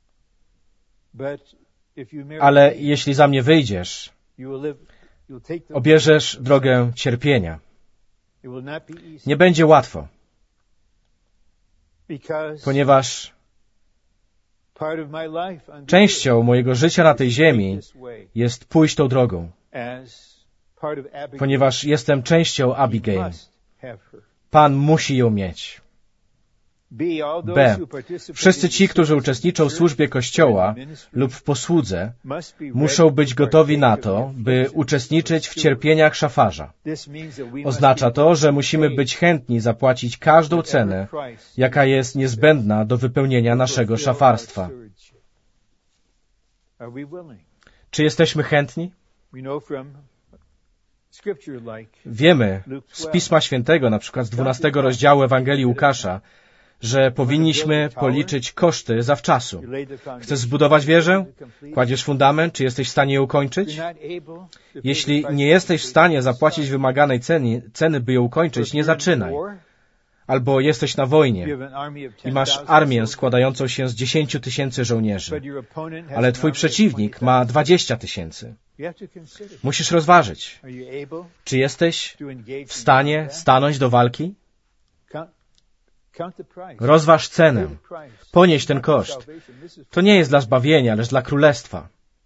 Ale jeśli za mnie wyjdziesz, obierzesz drogę cierpienia. Nie będzie łatwo, ponieważ częścią mojego życia na tej ziemi jest pójść tą drogą, ponieważ jestem częścią Abigail. Pan musi ją mieć. B. Wszyscy ci, którzy uczestniczą w służbie Kościoła lub w posłudze, muszą być gotowi na to, by uczestniczyć w cierpieniach szafarza. Oznacza to, że musimy być chętni zapłacić każdą cenę, jaka jest niezbędna do wypełnienia naszego szafarstwa. Czy jesteśmy chętni? Wiemy z Pisma Świętego, na przykład z dwunastego rozdziału Ewangelii Łukasza, że powinniśmy policzyć koszty zawczasu. Chcesz zbudować wieżę? Kładziesz fundament? Czy jesteś w stanie ją ukończyć? Jeśli nie jesteś w stanie zapłacić wymaganej ceny, ceny, by ją ukończyć, nie zaczynaj. Albo jesteś na wojnie i masz armię składającą się z dziesięciu tysięcy żołnierzy, ale twój przeciwnik ma dwadzieścia tysięcy. Musisz rozważyć, czy jesteś w stanie stanąć do walki? Rozważ cenę. Ponieś ten koszt. To nie jest dla zbawienia, lecz dla królestwa.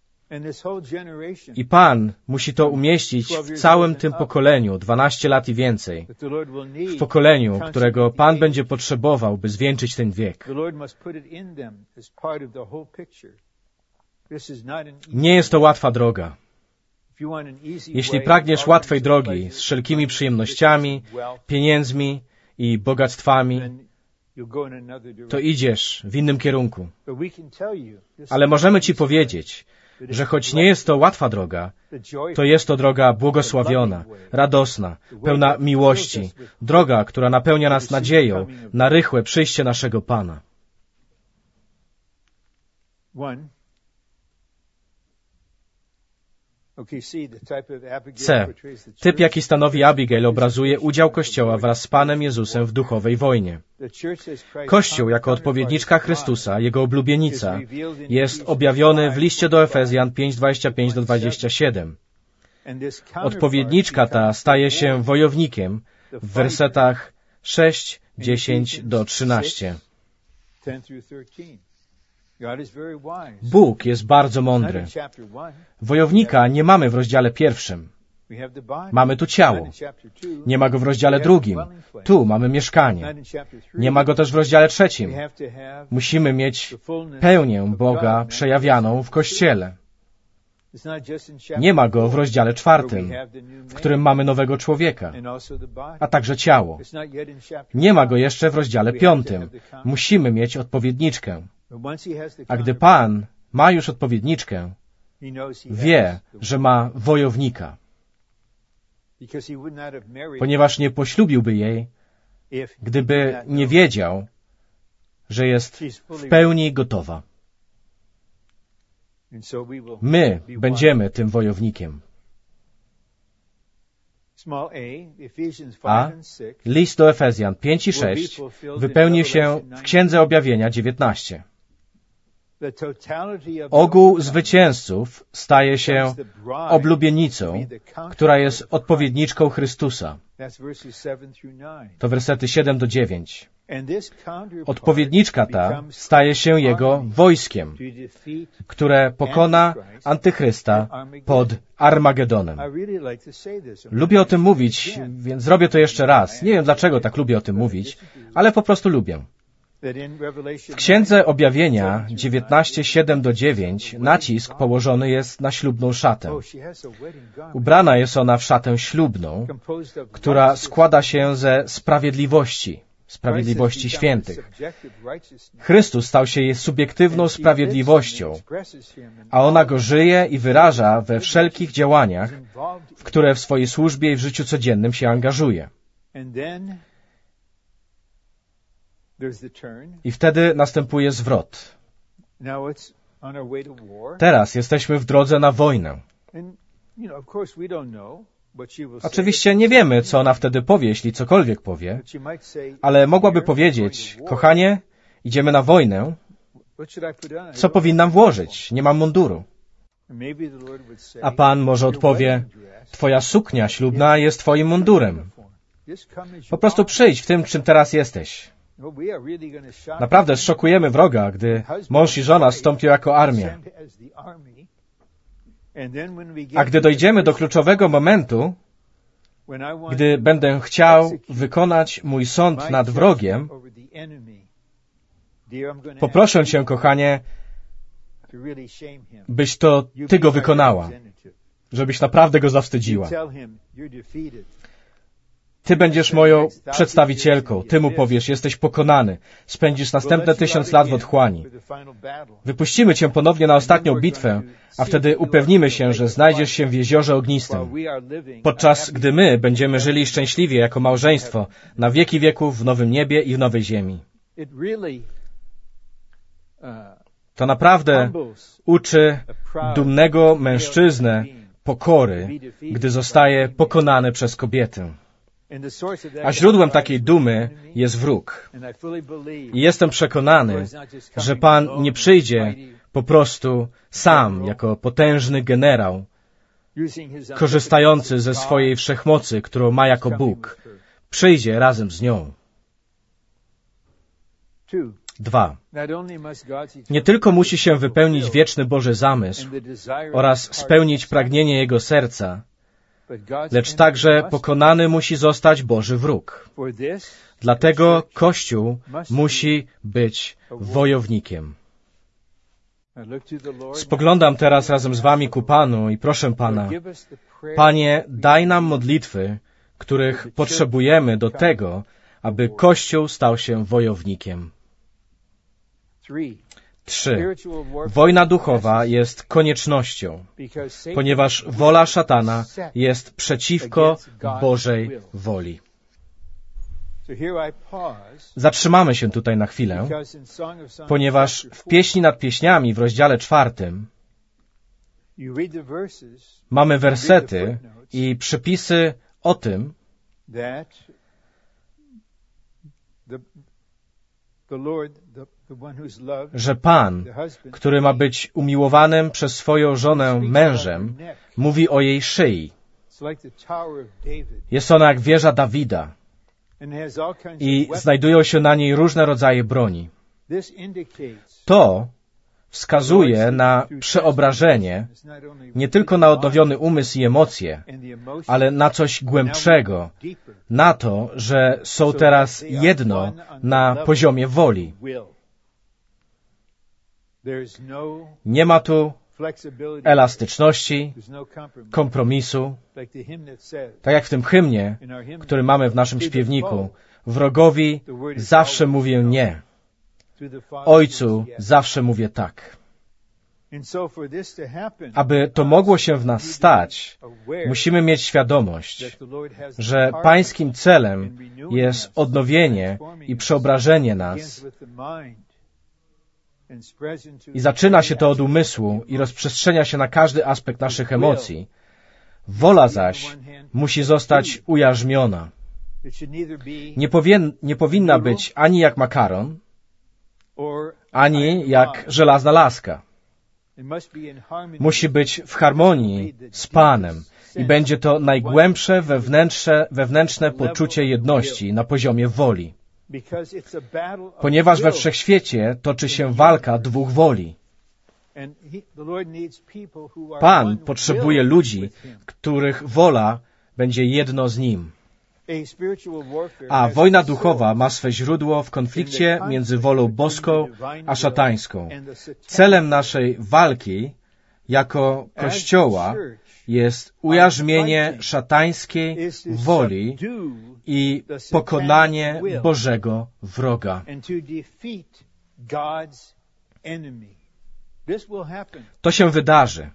I Pan musi to umieścić w całym tym pokoleniu, dwanaście lat i więcej. W pokoleniu, którego Pan będzie potrzebował, by zwieńczyć ten wiek. Nie jest to łatwa droga. Jeśli pragniesz łatwej drogi z wszelkimi przyjemnościami, pieniędzmi i bogactwami, to idziesz w innym kierunku. Ale możemy Ci powiedzieć, że choć nie jest to łatwa droga, to jest to droga błogosławiona, radosna, pełna miłości, droga, która napełnia nas nadzieją na rychłe przyjście naszego Pana. C. Typ, jaki stanowi Abigail, obrazuje udział Kościoła wraz z Panem Jezusem w duchowej wojnie. Kościół, jako odpowiedniczka Chrystusa, Jego oblubienica, jest objawiony w liście do Efezjan pięć, dwadzieścia pięć do dwudziestego siódmego. Odpowiedniczka ta staje się wojownikiem w wersetach sześć, dziesięć do trzynastu. Bóg jest bardzo mądry. Wojownika nie mamy w rozdziale pierwszym. Mamy tu ciało. Nie ma go w rozdziale drugim. Tu mamy mieszkanie. Nie ma go też w rozdziale trzecim. Musimy mieć pełnię Boga przejawianą w Kościele. Nie ma go w rozdziale czwartym, w którym mamy nowego człowieka, a także ciało. Nie ma go jeszcze w rozdziale piątym. Musimy mieć odpowiedniczkę. A gdy Pan ma już odpowiedniczkę, wie, że ma wojownika, ponieważ nie poślubiłby jej, gdyby nie wiedział, że jest w pełni gotowa. My będziemy tym wojownikiem. A list do Efezjan pięć i sześć wypełnił się w Księdze Objawienia dziewiętnaście. Ogół zwycięzców staje się oblubienicą, która jest odpowiedniczką Chrystusa. To wersety siedem do dziewięciu. Odpowiedniczka ta staje się Jego wojskiem, które pokona Antychrysta pod Armagedonem. Lubię o tym mówić, więc zrobię to jeszcze raz. Nie wiem, dlaczego tak lubię o tym mówić, ale po prostu lubię. W Księdze Objawienia dziewiętnaście, siedem do dziewięciu nacisk położony jest na ślubną szatę. Ubrana jest ona w szatę ślubną, która składa się ze sprawiedliwości, sprawiedliwości świętych. Chrystus stał się jej subiektywną sprawiedliwością, a ona go żyje i wyraża we wszelkich działaniach, w które w swojej służbie i w życiu codziennym się angażuje. I wtedy następuje zwrot. Teraz jesteśmy w drodze na wojnę. Oczywiście nie wiemy, co ona wtedy powie, jeśli cokolwiek powie, ale mogłaby powiedzieć, kochanie, idziemy na wojnę, co powinnam włożyć? Nie mam munduru. A Pan może odpowie, twoja suknia ślubna jest twoim mundurem. Po prostu przyjdź w tym, czym teraz jesteś. Naprawdę zszokujemy wroga, gdy mąż i żona wstąpią jako armia. A gdy dojdziemy do kluczowego momentu, gdy będę chciał wykonać mój sąd nad wrogiem, Poproszę Cię, kochanie, byś to Ty go wykonała, żebyś naprawdę go zawstydziła. Ty będziesz moją przedstawicielką. Ty mu powiesz, jesteś pokonany. Spędzisz następne tysiąc lat w otchłani. Wypuścimy Cię ponownie na ostatnią bitwę, a wtedy upewnimy się, że znajdziesz się w jeziorze ognistym. Podczas gdy my będziemy żyli szczęśliwie jako małżeństwo na wieki wieków w nowym niebie i w nowej ziemi. To naprawdę uczy dumnego mężczyznę pokory, gdy zostaje pokonany przez kobietę. A źródłem takiej dumy jest wróg. I jestem przekonany, że Pan nie przyjdzie po prostu sam, jako potężny generał, korzystający ze swojej wszechmocy, którą ma jako Bóg. Przyjdzie razem z nią. Dwa. Nie tylko musi się wypełnić wieczny Boży zamysł oraz spełnić pragnienie Jego serca, lecz także pokonany musi zostać Boży wróg. Dlatego Kościół musi być wojownikiem. Spoglądam teraz razem z Wami ku Panu i proszę Pana, Panie, daj nam modlitwy, których potrzebujemy do tego, aby Kościół stał się wojownikiem. Trzy. Wojna duchowa jest koniecznością, ponieważ wola szatana jest przeciwko Bożej woli. Zatrzymamy się tutaj na chwilę, ponieważ w Pieśni nad Pieśniami w rozdziale czwartym mamy wersety i przypisy o tym, że Pan, który ma być umiłowanym przez swoją żonę mężem, mówi o jej szyi. Jest ona jak wieża Dawida i znajdują się na niej różne rodzaje broni. To wskazuje na przeobrażenie, nie tylko na odnowiony umysł i emocje, ale na coś głębszego, na to, że są teraz jedno na poziomie woli. Nie ma tu elastyczności, kompromisu. Tak jak w tym hymnie, który mamy w naszym śpiewniku, wrogowi zawsze mówię nie. Ojcu zawsze mówię tak. Aby to mogło się w nas stać, musimy mieć świadomość, że Pańskim celem jest odnowienie i przeobrażenie nas. I zaczyna się to od umysłu i rozprzestrzenia się na każdy aspekt naszych emocji. Wola zaś musi zostać ujarzmiona. Nie, powin, nie powinna być ani jak makaron, ani jak żelazna laska. Musi być w harmonii z Panem i będzie to najgłębsze wewnętrzne, wewnętrzne poczucie jedności na poziomie woli. Ponieważ we wszechświecie toczy się walka dwóch woli. Pan potrzebuje ludzi, których wola będzie jedno z Nim. A wojna duchowa ma swe źródło w konflikcie między wolą boską a szatańską. Celem naszej walki jako Kościoła jest ujarzmienie szatańskiej woli i pokonanie Bożego wroga. To się wydarzy.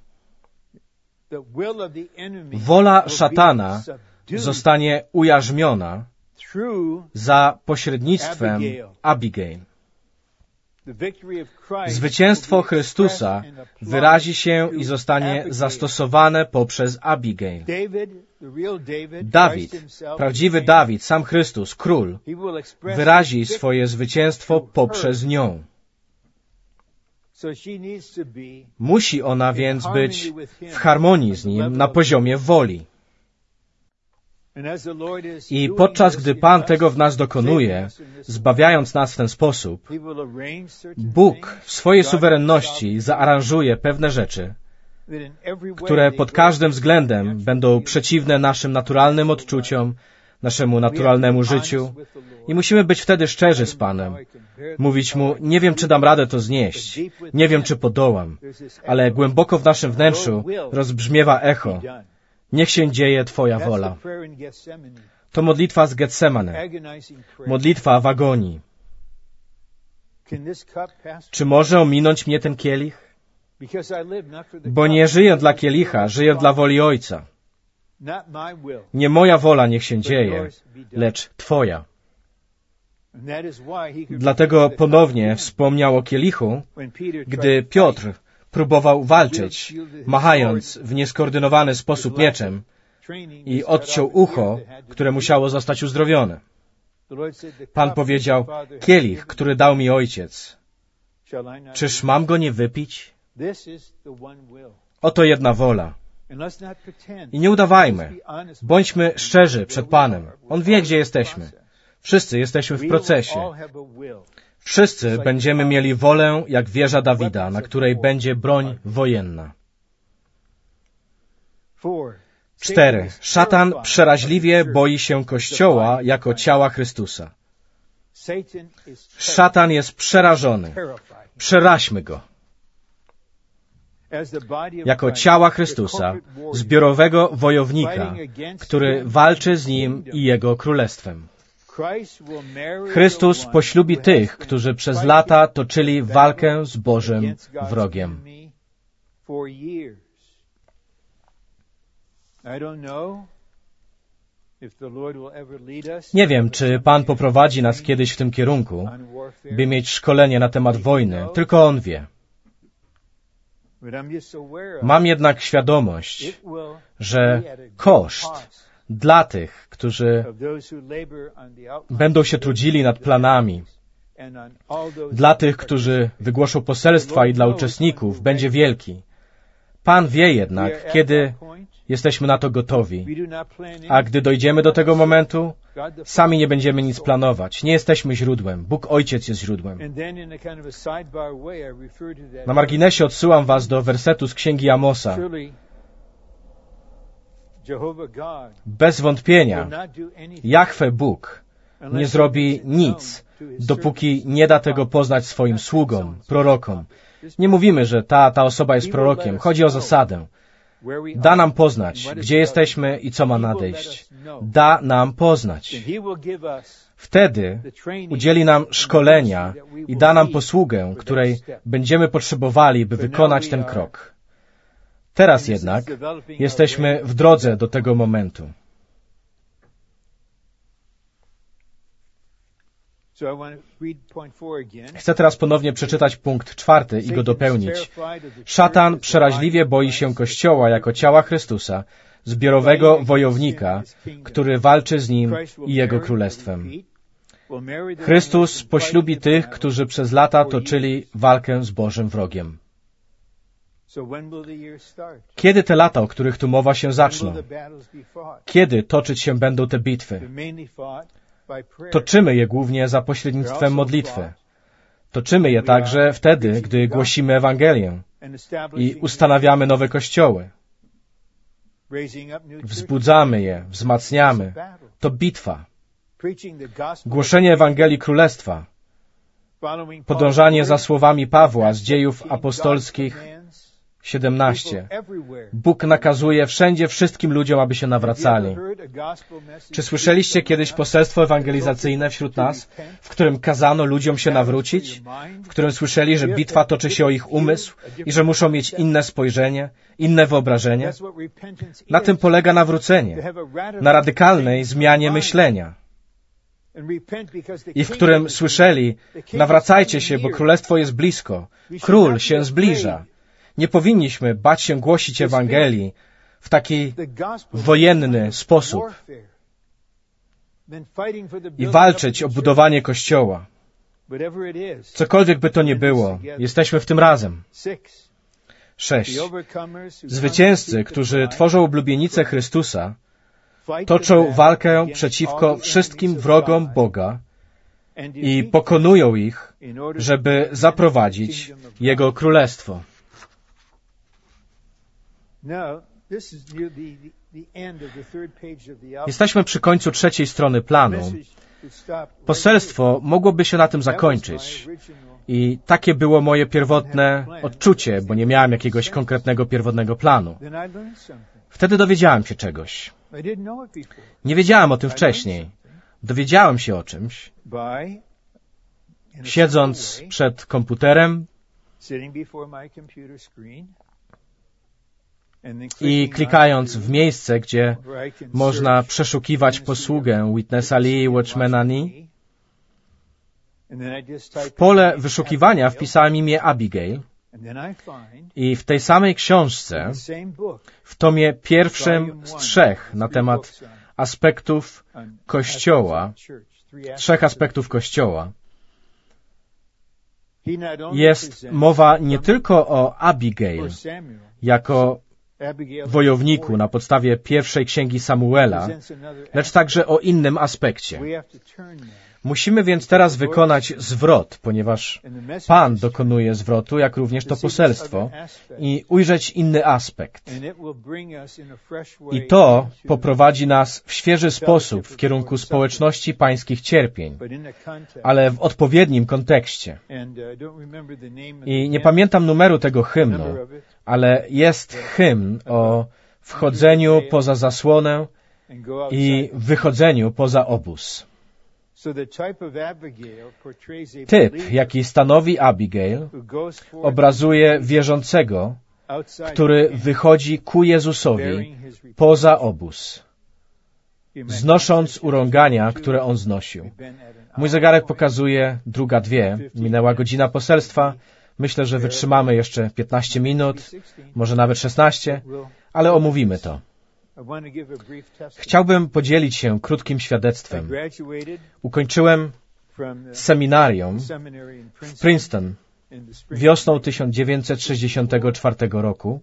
Wola szatana zostanie ujarzmiona za pośrednictwem Abigail. Zwycięstwo Chrystusa wyrazi się i zostanie zastosowane poprzez Abigail. Dawid, prawdziwy Dawid, sam Chrystus, król, wyrazi swoje zwycięstwo poprzez nią. Musi ona więc być w harmonii z Nim na poziomie woli. I podczas gdy Pan tego w nas dokonuje, zbawiając nas w ten sposób, Bóg w swojej suwerenności zaaranżuje pewne rzeczy, które pod każdym względem będą przeciwne naszym naturalnym odczuciom, naszemu naturalnemu życiu i musimy być wtedy szczerzy z Panem. Mówić Mu, nie wiem, czy dam radę to znieść, nie wiem, czy podołam, ale głęboko w naszym wnętrzu rozbrzmiewa echo. Niech się dzieje Twoja wola. To modlitwa z Getsemane, modlitwa w agonii. Czy może ominąć mnie ten kielich? Bo nie żyję dla kielicha, żyję dla woli Ojca. Nie moja wola niech się dzieje, lecz Twoja. Dlatego ponownie wspomniał o kielichu, gdy Piotr próbował walczyć, machając w nieskoordynowany sposób mieczem i odciął ucho, które musiało zostać uzdrowione. Pan powiedział, kielich, który dał mi Ojciec, czyż mam go nie wypić? Oto jedna wola. I nie udawajmy, bądźmy szczerzy przed Panem. On wie, gdzie jesteśmy. Wszyscy jesteśmy w procesie. Wszyscy będziemy mieli wolę, jak wieża Dawida, na której będzie broń wojenna. Cztery. Szatan przeraźliwie boi się Kościoła jako ciała Chrystusa. Szatan jest przerażony. Przeraźmy go. Jako ciała Chrystusa, zbiorowego wojownika, który walczy z Nim i Jego Królestwem. Chrystus poślubi tych, którzy przez lata toczyli walkę z Bożym wrogiem. Nie wiem, czy Pan poprowadzi nas kiedyś w tym kierunku, by mieć szkolenie na temat wojny. Tylko On wie. Mam jednak świadomość, że koszt dla tych, którzy będą się trudzili nad planami, dla tych, którzy wygłoszą poselstwa i dla uczestników, będzie wielki. Pan wie jednak, kiedy jesteśmy na to gotowi. A gdy dojdziemy do tego momentu, sami nie będziemy nic planować. Nie jesteśmy źródłem. Bóg Ojciec jest źródłem. Na marginesie odsyłam was do wersetu z Księgi Amosa. Bez wątpienia Jahwe Bóg nie zrobi nic, dopóki nie da tego poznać swoim sługom, prorokom. Nie mówimy, że ta, ta osoba jest prorokiem. Chodzi o zasadę. Da nam poznać, gdzie jesteśmy i co ma nadejść. Da nam poznać. Wtedy udzieli nam szkolenia i da nam posługę, której będziemy potrzebowali, by wykonać ten krok. Teraz jednak jesteśmy w drodze do tego momentu. Chcę teraz ponownie przeczytać punkt czwarty i go dopełnić. Szatan przeraźliwie boi się Kościoła jako ciała Chrystusa, zbiorowego wojownika, który walczy z Nim i Jego Królestwem. Chrystus poślubi tych, którzy przez lata toczyli walkę z Bożym wrogiem. Kiedy te lata, o których tu mowa, się zaczną? Kiedy toczyć się będą te bitwy? Toczymy je głównie za pośrednictwem modlitwy. Toczymy je także wtedy, gdy głosimy Ewangelię i ustanawiamy nowe kościoły. Wzbudzamy je, wzmacniamy. To bitwa. Głoszenie Ewangelii Królestwa, podążanie za słowami Pawła z Dziejów Apostolskich siedemnaście. Bóg nakazuje wszędzie wszystkim ludziom, aby się nawracali. Czy słyszeliście kiedyś poselstwo ewangelizacyjne wśród nas, w którym kazano ludziom się nawrócić? W którym słyszeli, że bitwa toczy się o ich umysł i że muszą mieć inne spojrzenie, inne wyobrażenie? Na tym polega nawrócenie. Na radykalnej zmianie myślenia. I w którym słyszeli, nawracajcie się, bo królestwo jest blisko. Król się zbliża. Nie powinniśmy bać się głosić Ewangelii w taki wojenny sposób i walczyć o budowanie Kościoła. Cokolwiek by to nie było, jesteśmy w tym razem. Sześć. Zwycięzcy, którzy tworzą oblubienicę Chrystusa, toczą walkę przeciwko wszystkim wrogom Boga i pokonują ich, żeby zaprowadzić Jego Królestwo. Jesteśmy przy końcu trzeciej strony planu. Poselstwo mogłoby się na tym zakończyć. I takie było moje pierwotne odczucie, bo nie miałem jakiegoś konkretnego pierwotnego planu. Wtedy dowiedziałem się czegoś. Nie wiedziałem o tym wcześniej. Dowiedziałem się o czymś, siedząc przed komputerem i klikając w miejsce, gdzie można przeszukiwać posługę Witnessa Lee, Watchmana Lee. W pole wyszukiwania wpisałem imię Abigail i w tej samej książce, w tomie pierwszym z trzech na temat aspektów Kościoła, trzech aspektów Kościoła, jest mowa nie tylko o Abigail jako wojowniku na podstawie pierwszej księgi Samuela, lecz także o innym aspekcie. Musimy więc teraz wykonać zwrot, ponieważ Pan dokonuje zwrotu, jak również to poselstwo, i ujrzeć inny aspekt. I to poprowadzi nas w świeży sposób w kierunku społeczności pańskich cierpień, ale w odpowiednim kontekście. I nie pamiętam numeru tego hymnu, ale jest hymn o wchodzeniu poza zasłonę i wychodzeniu poza obóz. Typ, jaki stanowi Abigail, obrazuje wierzącego, który wychodzi ku Jezusowi poza obóz, znosząc urągania, które on znosił. Mój zegarek pokazuje druga dwie. Minęła godzina poselstwa. Myślę, że wytrzymamy jeszcze piętnaście minut, może nawet szesnaście, ale omówimy to. Chciałbym podzielić się krótkim świadectwem. Ukończyłem seminarium w Princeton wiosną tysiąc dziewięćset sześćdziesiątego czwartego roku.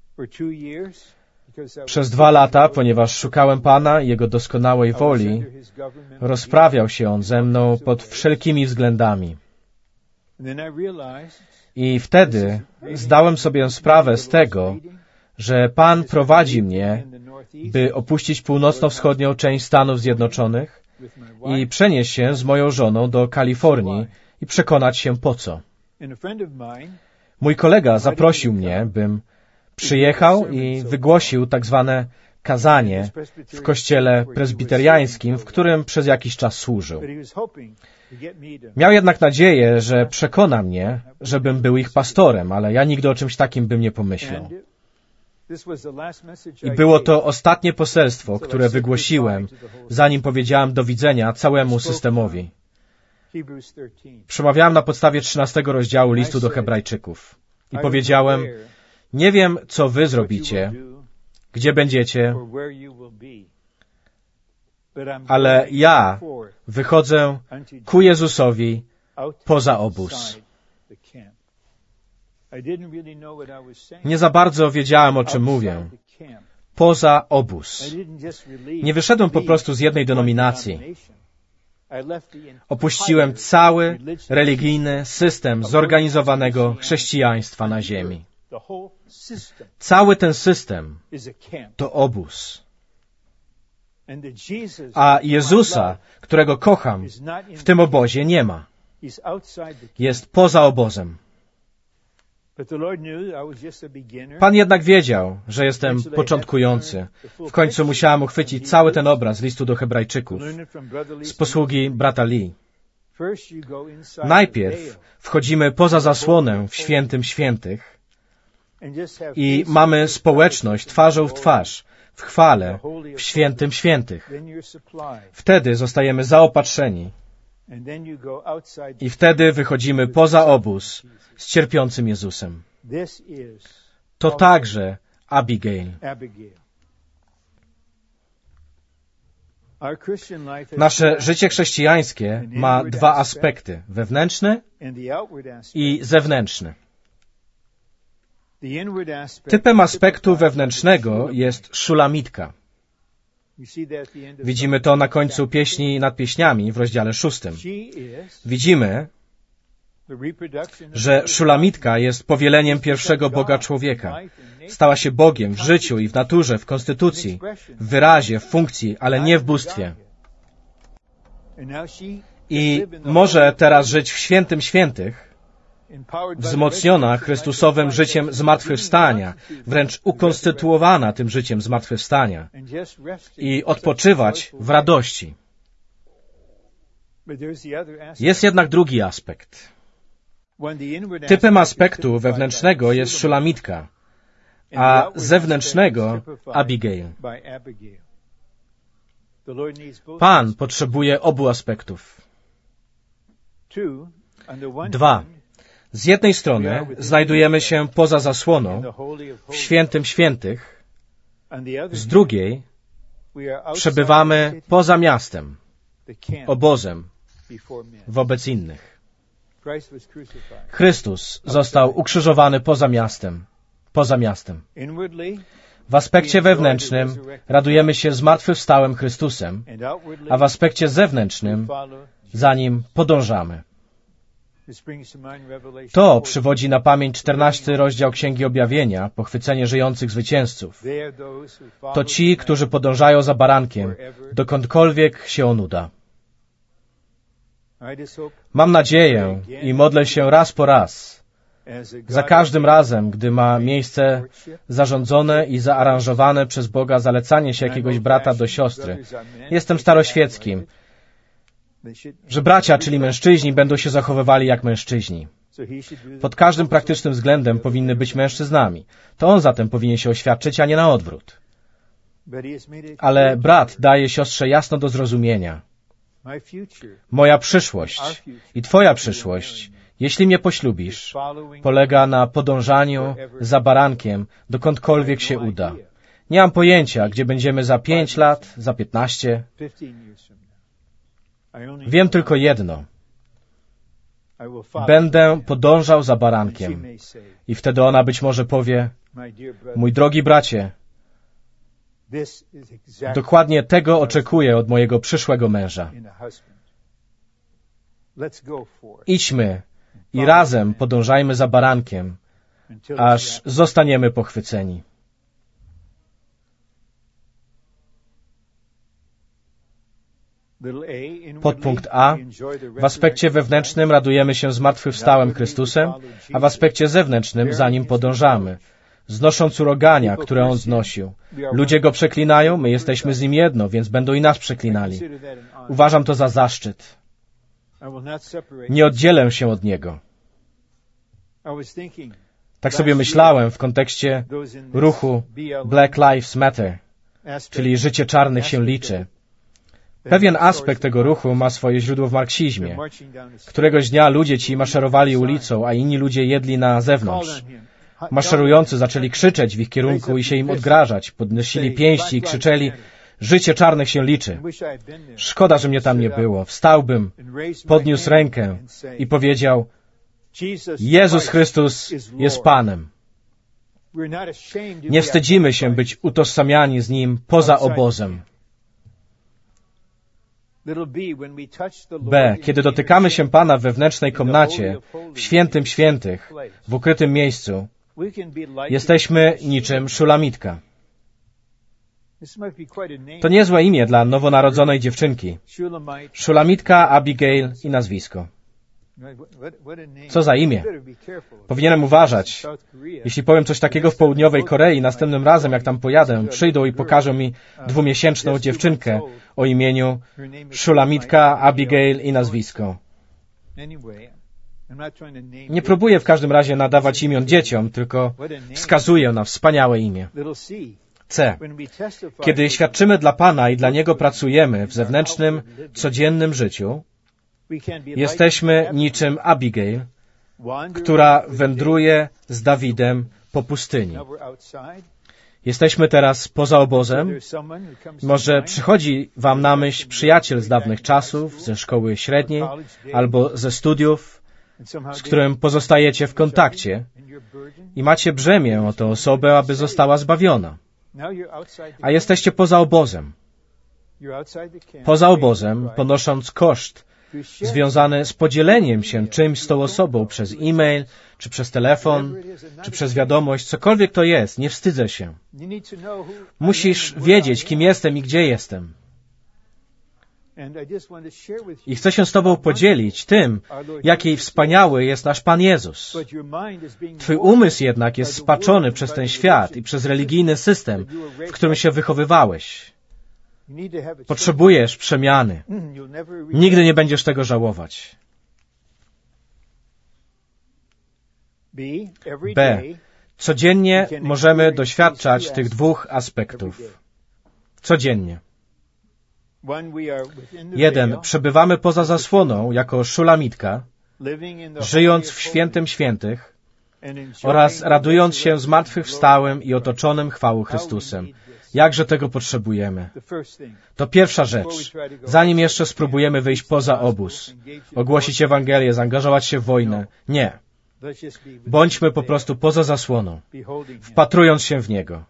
Przez dwa lata, ponieważ szukałem Pana i Jego doskonałej woli, rozprawiał się On ze mną pod wszelkimi względami. I wtedy zdałem sobie sprawę z tego, że Pan prowadzi mnie, by opuścić północno-wschodnią część Stanów Zjednoczonych i przenieść się z moją żoną do Kalifornii i przekonać się po co. Mój kolega zaprosił mnie, bym przyjechał i wygłosił tak zwane kazanie w kościele prezbiteriańskim, w którym przez jakiś czas służył. Miał jednak nadzieję, że przekona mnie, żebym był ich pastorem, ale ja nigdy o czymś takim bym nie pomyślał. I było to ostatnie poselstwo, które wygłosiłem, zanim powiedziałem do widzenia całemu systemowi. Przemawiałem na podstawie trzynastego rozdziału listu do Hebrajczyków. I powiedziałem, nie wiem, co wy zrobicie, gdzie będziecie, ale ja wychodzę ku Jezusowi poza obóz. Nie za bardzo wiedziałem, o czym mówię. Poza obóz. Nie wyszedłem po prostu z jednej denominacji. Opuściłem cały religijny system zorganizowanego chrześcijaństwa na ziemi. Cały ten system to obóz. A Jezusa, którego kocham, w tym obozie nie ma. Jest poza obozem. Pan jednak wiedział, że jestem początkujący. W końcu musiałem uchwycić cały ten obraz listu do Hebrajczyków z posługi brata Lee. Najpierw wchodzimy poza zasłonę w świętym świętych i mamy społeczność twarzą w twarz, w chwale, w świętym świętych. Wtedy zostajemy zaopatrzeni i wtedy wychodzimy poza obóz z cierpiącym Jezusem. To także Abigail. Nasze życie chrześcijańskie ma dwa aspekty, wewnętrzny i zewnętrzny. Typem aspektu wewnętrznego jest szulamitka. Widzimy to na końcu pieśni nad pieśniami w rozdziale szóstym. Widzimy, że szulamitka jest powieleniem pierwszego Boga człowieka Stała się Bogiem w życiu i w naturze, w konstytucji, w wyrazie, w funkcji, ale nie w bóstwie. I może teraz żyć w świętym świętych, wzmocniona Chrystusowym życiem zmartwychwstania, wręcz ukonstytuowana tym życiem zmartwychwstania i odpoczywać w radości. Jest jednak drugi aspekt. Typem aspektu wewnętrznego jest Szulamitka, a zewnętrznego Abigail. Pan potrzebuje obu aspektów. Dwa. Z jednej strony znajdujemy się poza zasłoną, w świętym świętych, z drugiej przebywamy poza miastem, obozem, wobec innych. Chrystus został ukrzyżowany poza miastem, poza miastem. W aspekcie wewnętrznym radujemy się zmartwychwstałym Chrystusem, a w aspekcie zewnętrznym za Nim podążamy. To przywodzi na pamięć czternasty rozdział Księgi Objawienia, pochwycenie żyjących zwycięzców. To ci, którzy podążają za barankiem, dokądkolwiek się on uda. Mam nadzieję i modlę się raz po raz, za każdym razem, gdy ma miejsce zarządzone i zaaranżowane przez Boga zalecanie się jakiegoś brata do siostry. Jestem staroświeckim, że bracia, czyli mężczyźni, będą się zachowywali jak mężczyźni. Pod każdym praktycznym względem powinny być mężczyznami. To on zatem powinien się oświadczyć, a nie na odwrót. Ale brat daje siostrze jasno do zrozumienia. Moja przyszłość i Twoja przyszłość, jeśli mnie poślubisz, polega na podążaniu za barankiem, dokądkolwiek się uda. Nie mam pojęcia, gdzie będziemy za pięć lat, za piętnaście. Wiem tylko jedno. Będę podążał za barankiem. I wtedy ona być może powie, mój drogi bracie, dokładnie tego oczekuję od mojego przyszłego męża. Idźmy i razem podążajmy za barankiem, aż zostaniemy pochwyceni. Podpunkt A. W aspekcie wewnętrznym radujemy się zmartwychwstałym Chrystusem, a w aspekcie zewnętrznym za Nim podążamy, znosząc urogania, które On znosił. Ludzie Go przeklinają, my jesteśmy z Nim jedno, więc będą i nas przeklinali. Uważam to za zaszczyt. Nie oddzielę się od Niego. Tak sobie myślałem w kontekście ruchu Black Lives Matter, czyli życie czarnych się liczy. Pewien aspekt tego ruchu ma swoje źródło w marksizmie. Któregoś dnia ludzie ci maszerowali ulicą, a inni ludzie jedli na zewnątrz. Maszerujący zaczęli krzyczeć w ich kierunku i się im odgrażać. Podnosili pięści i krzyczeli, życie czarnych się liczy. Szkoda, że mnie tam nie było. Wstałbym, podniósł rękę i powiedział, Jezus Chrystus jest Panem. Nie wstydzimy się być utożsamiani z Nim poza obozem. B. Kiedy dotykamy się Pana w wewnętrznej komnacie, w świętym świętych, w ukrytym miejscu, jesteśmy niczym Szulamitka. To niezłe imię dla nowonarodzonej dziewczynki. Szulamitka, Abigail i nazwisko. Co za imię? Powinienem uważać. Jeśli powiem coś takiego w południowej Korei, następnym razem, jak tam pojadę, przyjdą i pokażą mi dwumiesięczną dziewczynkę o imieniu Szulamitka, Abigail i nazwisko. Nie próbuję w każdym razie nadawać imion dzieciom, tylko wskazuję na wspaniałe imię. C. Kiedy świadczymy dla Pana i dla Niego pracujemy w zewnętrznym, codziennym życiu, jesteśmy niczym Abigail, która wędruje z Dawidem po pustyni. Jesteśmy teraz poza obozem. Może przychodzi Wam na myśl przyjaciel z dawnych czasów, ze szkoły średniej albo ze studiów, z którym pozostajecie w kontakcie i macie brzemię o tę osobę, aby została zbawiona. A jesteście poza obozem. Poza obozem, ponosząc koszt związany z podzieleniem się czymś z tą osobą przez e-mail, czy przez telefon, czy przez wiadomość, cokolwiek to jest, nie wstydzę się. Musisz wiedzieć, kim jestem i gdzie jestem. I chcę się z Tobą podzielić tym, jaki wspaniały jest nasz Pan Jezus. Twój umysł jednak jest spaczony przez ten świat i przez religijny system, w którym się wychowywałeś. Potrzebujesz przemiany. Nigdy nie będziesz tego żałować. B. Codziennie możemy doświadczać tych dwóch aspektów. Codziennie. Jeden. Przebywamy poza zasłoną jako szulamitka, żyjąc w świętym świętych oraz radując się zmartwychwstałym i otoczonym chwałą Chrystusem. Jakże tego potrzebujemy. To pierwsza rzecz. Zanim jeszcze spróbujemy wyjść poza obóz, ogłosić Ewangelię, zaangażować się w wojnę. Nie. Bądźmy po prostu poza zasłoną, wpatrując się w Niego.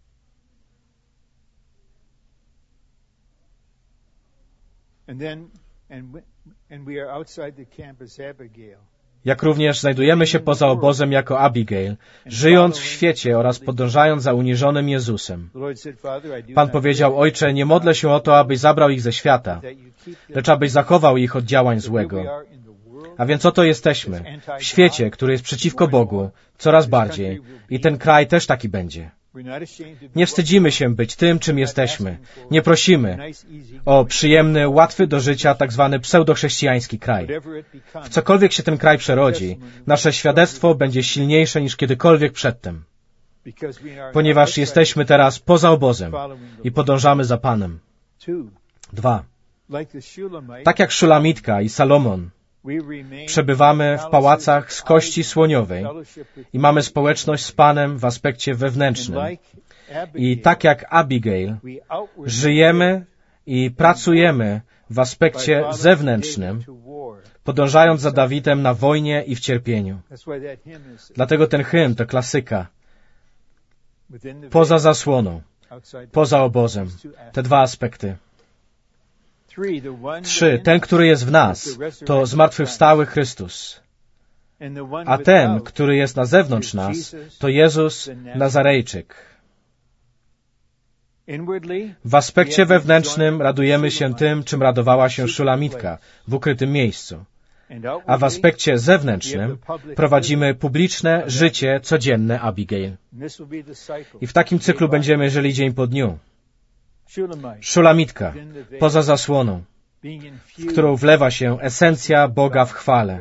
Jak również znajdujemy się poza obozem jako Abigail, żyjąc w świecie oraz podążając za uniżonym Jezusem. Pan powiedział: Ojcze, nie modlę się o to, abyś zabrał ich ze świata, lecz abyś zachował ich od działań złego. A więc oto jesteśmy, w świecie, który jest przeciwko Bogu, coraz bardziej, i ten kraj też taki będzie. Nie wstydzimy się być tym, czym jesteśmy. Nie prosimy o przyjemny, łatwy do życia, tak zwany pseudochrześcijański kraj. W cokolwiek się ten kraj przerodzi, nasze świadectwo będzie silniejsze niż kiedykolwiek przedtem. Ponieważ jesteśmy teraz poza obozem i podążamy za Panem. Dwa. Tak jak Szulamitka i Salomon, przebywamy w pałacach z kości słoniowej i mamy społeczność z Panem w aspekcie wewnętrznym. I tak jak Abigail, żyjemy i pracujemy w aspekcie zewnętrznym, podążając za Dawidem na wojnie i w cierpieniu. Dlatego ten hymn to klasyka. Poza zasłoną, poza obozem. Te dwa aspekty. Trzy. Ten, który jest w nas, to zmartwychwstały Chrystus. A ten, który jest na zewnątrz nas, to Jezus Nazarejczyk. W aspekcie wewnętrznym radujemy się tym, czym radowała się Szulamitka w ukrytym miejscu. A w aspekcie zewnętrznym prowadzimy publiczne życie codzienne Abigail. I w takim cyklu będziemy żyli dzień po dniu. Szulamitka, poza zasłoną, w którą wlewa się esencja Boga w chwale.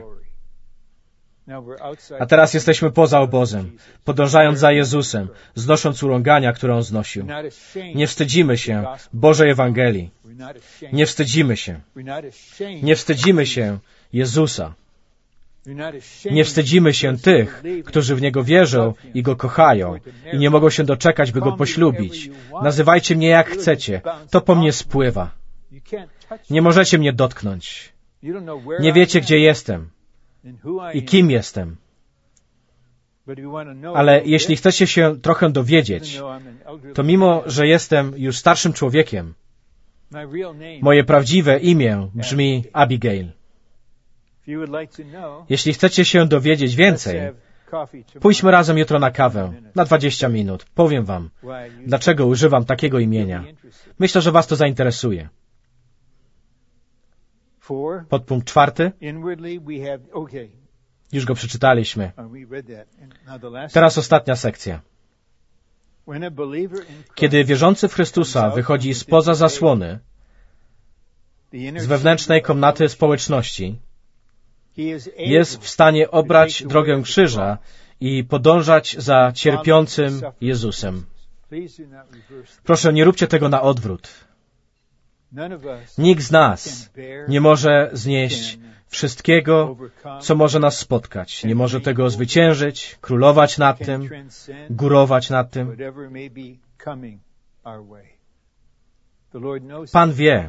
A teraz jesteśmy poza obozem, podążając za Jezusem, znosząc urągania, które On znosił. Nie wstydzimy się Bożej Ewangelii. Nie wstydzimy się. Nie wstydzimy się Jezusa. Nie wstydzimy się tych, którzy w Niego wierzą i Go kochają i nie mogą się doczekać, by Go poślubić. Nazywajcie mnie jak chcecie, to po mnie spływa. Nie możecie mnie dotknąć. Nie wiecie, gdzie jestem i kim jestem. Ale jeśli chcecie się trochę dowiedzieć, to mimo, że jestem już starszym człowiekiem, moje prawdziwe imię brzmi Abigail. Jeśli chcecie się dowiedzieć więcej, pójdźmy razem jutro na kawę, na dwadzieścia minut. Powiem wam, dlaczego używam takiego imienia. Myślę, że was to zainteresuje. Podpunkt czwarty. Już go przeczytaliśmy. Teraz ostatnia sekcja. Kiedy wierzący w Chrystusa wychodzi spoza zasłony, z wewnętrznej komnaty społeczności, jest w stanie obrać drogę krzyża i podążać za cierpiącym Jezusem. Proszę, nie róbcie tego na odwrót. Nikt z nas nie może znieść wszystkiego, co może nas spotkać. Nie może tego zwyciężyć, królować nad tym, górować nad tym. Pan wie.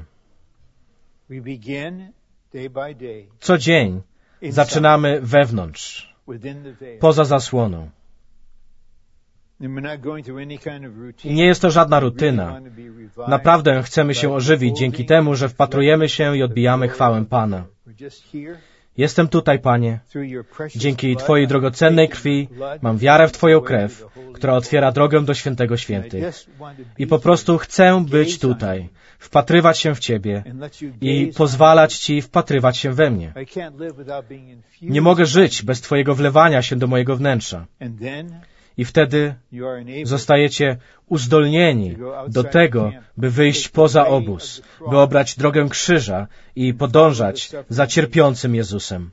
Co dzień zaczynamy wewnątrz, poza zasłoną. I nie jest to żadna rutyna. Naprawdę chcemy się ożywić dzięki temu, że wpatrujemy się i odbijamy chwałę Pana. Jestem tutaj, Panie. Dzięki Twojej drogocennej krwi mam wiarę w Twoją krew, która otwiera drogę do świętego świętych. I po prostu chcę być tutaj, wpatrywać się w Ciebie i pozwalać Ci wpatrywać się we mnie. Nie mogę żyć bez Twojego wlewania się do mojego wnętrza. I wtedy zostajecie uzdolnieni do tego, by wyjść poza obóz, by obrać drogę krzyża i podążać za cierpiącym Jezusem.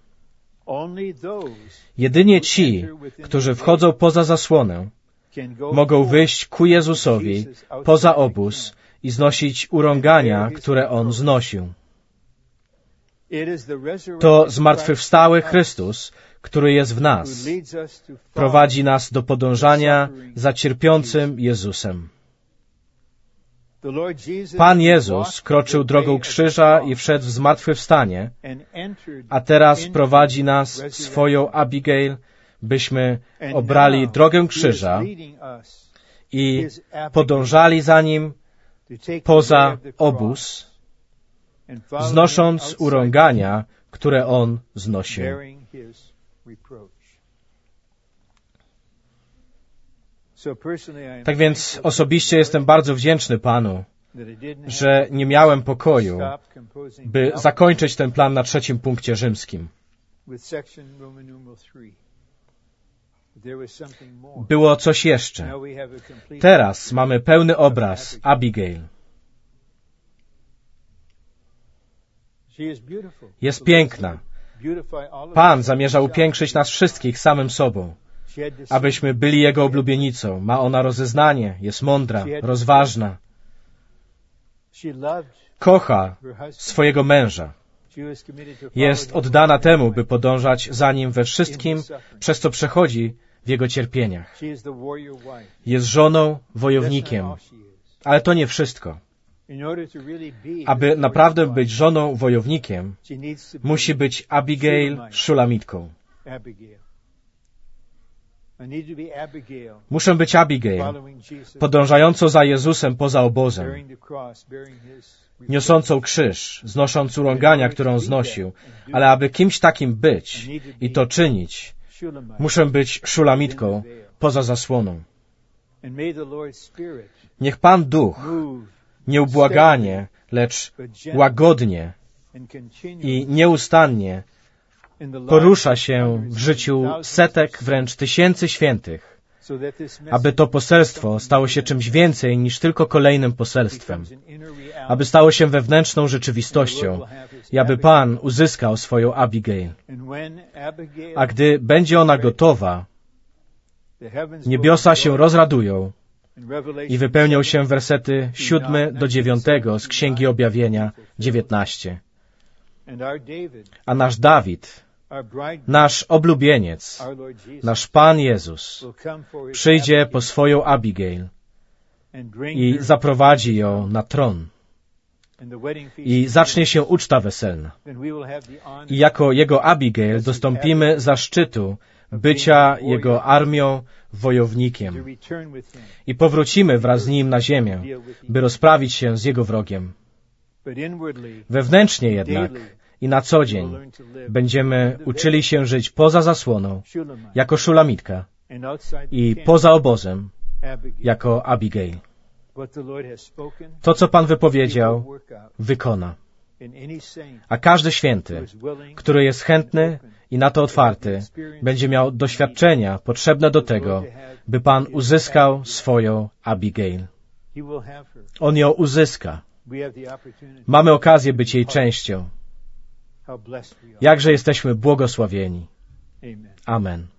Jedynie ci, którzy wchodzą poza zasłonę, mogą wyjść ku Jezusowi poza obóz i znosić urągania, które On znosił. To zmartwychwstały Chrystus, który jest w nas, prowadzi nas do podążania za cierpiącym Jezusem. Pan Jezus kroczył drogą krzyża i wszedł w zmartwychwstanie, a teraz prowadzi nas swoją Abigail, byśmy obrali drogę krzyża i podążali za Nim poza obóz, znosząc urągania, które On znosił. Tak więc osobiście jestem bardzo wdzięczny Panu, że nie miałem pokoju, by zakończyć ten plan na trzecim punkcie rzymskim. Było coś jeszcze. Teraz mamy pełny obraz Abigail. Jest piękna. Pan zamierza upiększyć nas wszystkich samym sobą, abyśmy byli Jego oblubienicą. Ma ona rozeznanie, jest mądra, rozważna. Kocha swojego męża. Jest oddana temu, by podążać za nim we wszystkim, przez co przechodzi w jego cierpieniach. Jest żoną, wojownikiem. Ale to nie wszystko. Aby naprawdę być żoną, wojownikiem, musi być Abigail szulamitką. Muszę być Abigail, podążającą za Jezusem poza obozem, niosącą krzyż, znosząc urągania, którą znosił, ale aby kimś takim być i to czynić, muszę być szulamitką poza zasłoną. Niech Pan Duch nieubłaganie, lecz łagodnie i nieustannie porusza się w życiu setek, wręcz tysięcy świętych, aby to poselstwo stało się czymś więcej niż tylko kolejnym poselstwem, aby stało się wewnętrzną rzeczywistością i aby Pan uzyskał swoją Abigail. A gdy będzie ona gotowa, niebiosa się rozradują i wypełnią się wersety siódmy do dziewiątego z Księgi Objawienia dziewiętnaście. A nasz Dawid, nasz oblubieniec, nasz Pan Jezus przyjdzie po swoją Abigail i zaprowadzi ją na tron. I zacznie się uczta weselna. I jako jego Abigail dostąpimy zaszczytu bycia jego armią, wojownikiem. I powrócimy wraz z nim na ziemię, by rozprawić się z jego wrogiem. Wewnętrznie jednak i na co dzień będziemy uczyli się żyć poza zasłoną, jako szulamitka, i poza obozem, jako Abigail. To, co Pan wypowiedział, wykona. A każdy święty, który jest chętny i na to otwarty, będzie miał doświadczenia potrzebne do tego, by Pan uzyskał swoją Abigail. On ją uzyska. Mamy okazję być jej częścią. Jakże jesteśmy błogosławieni. Amen.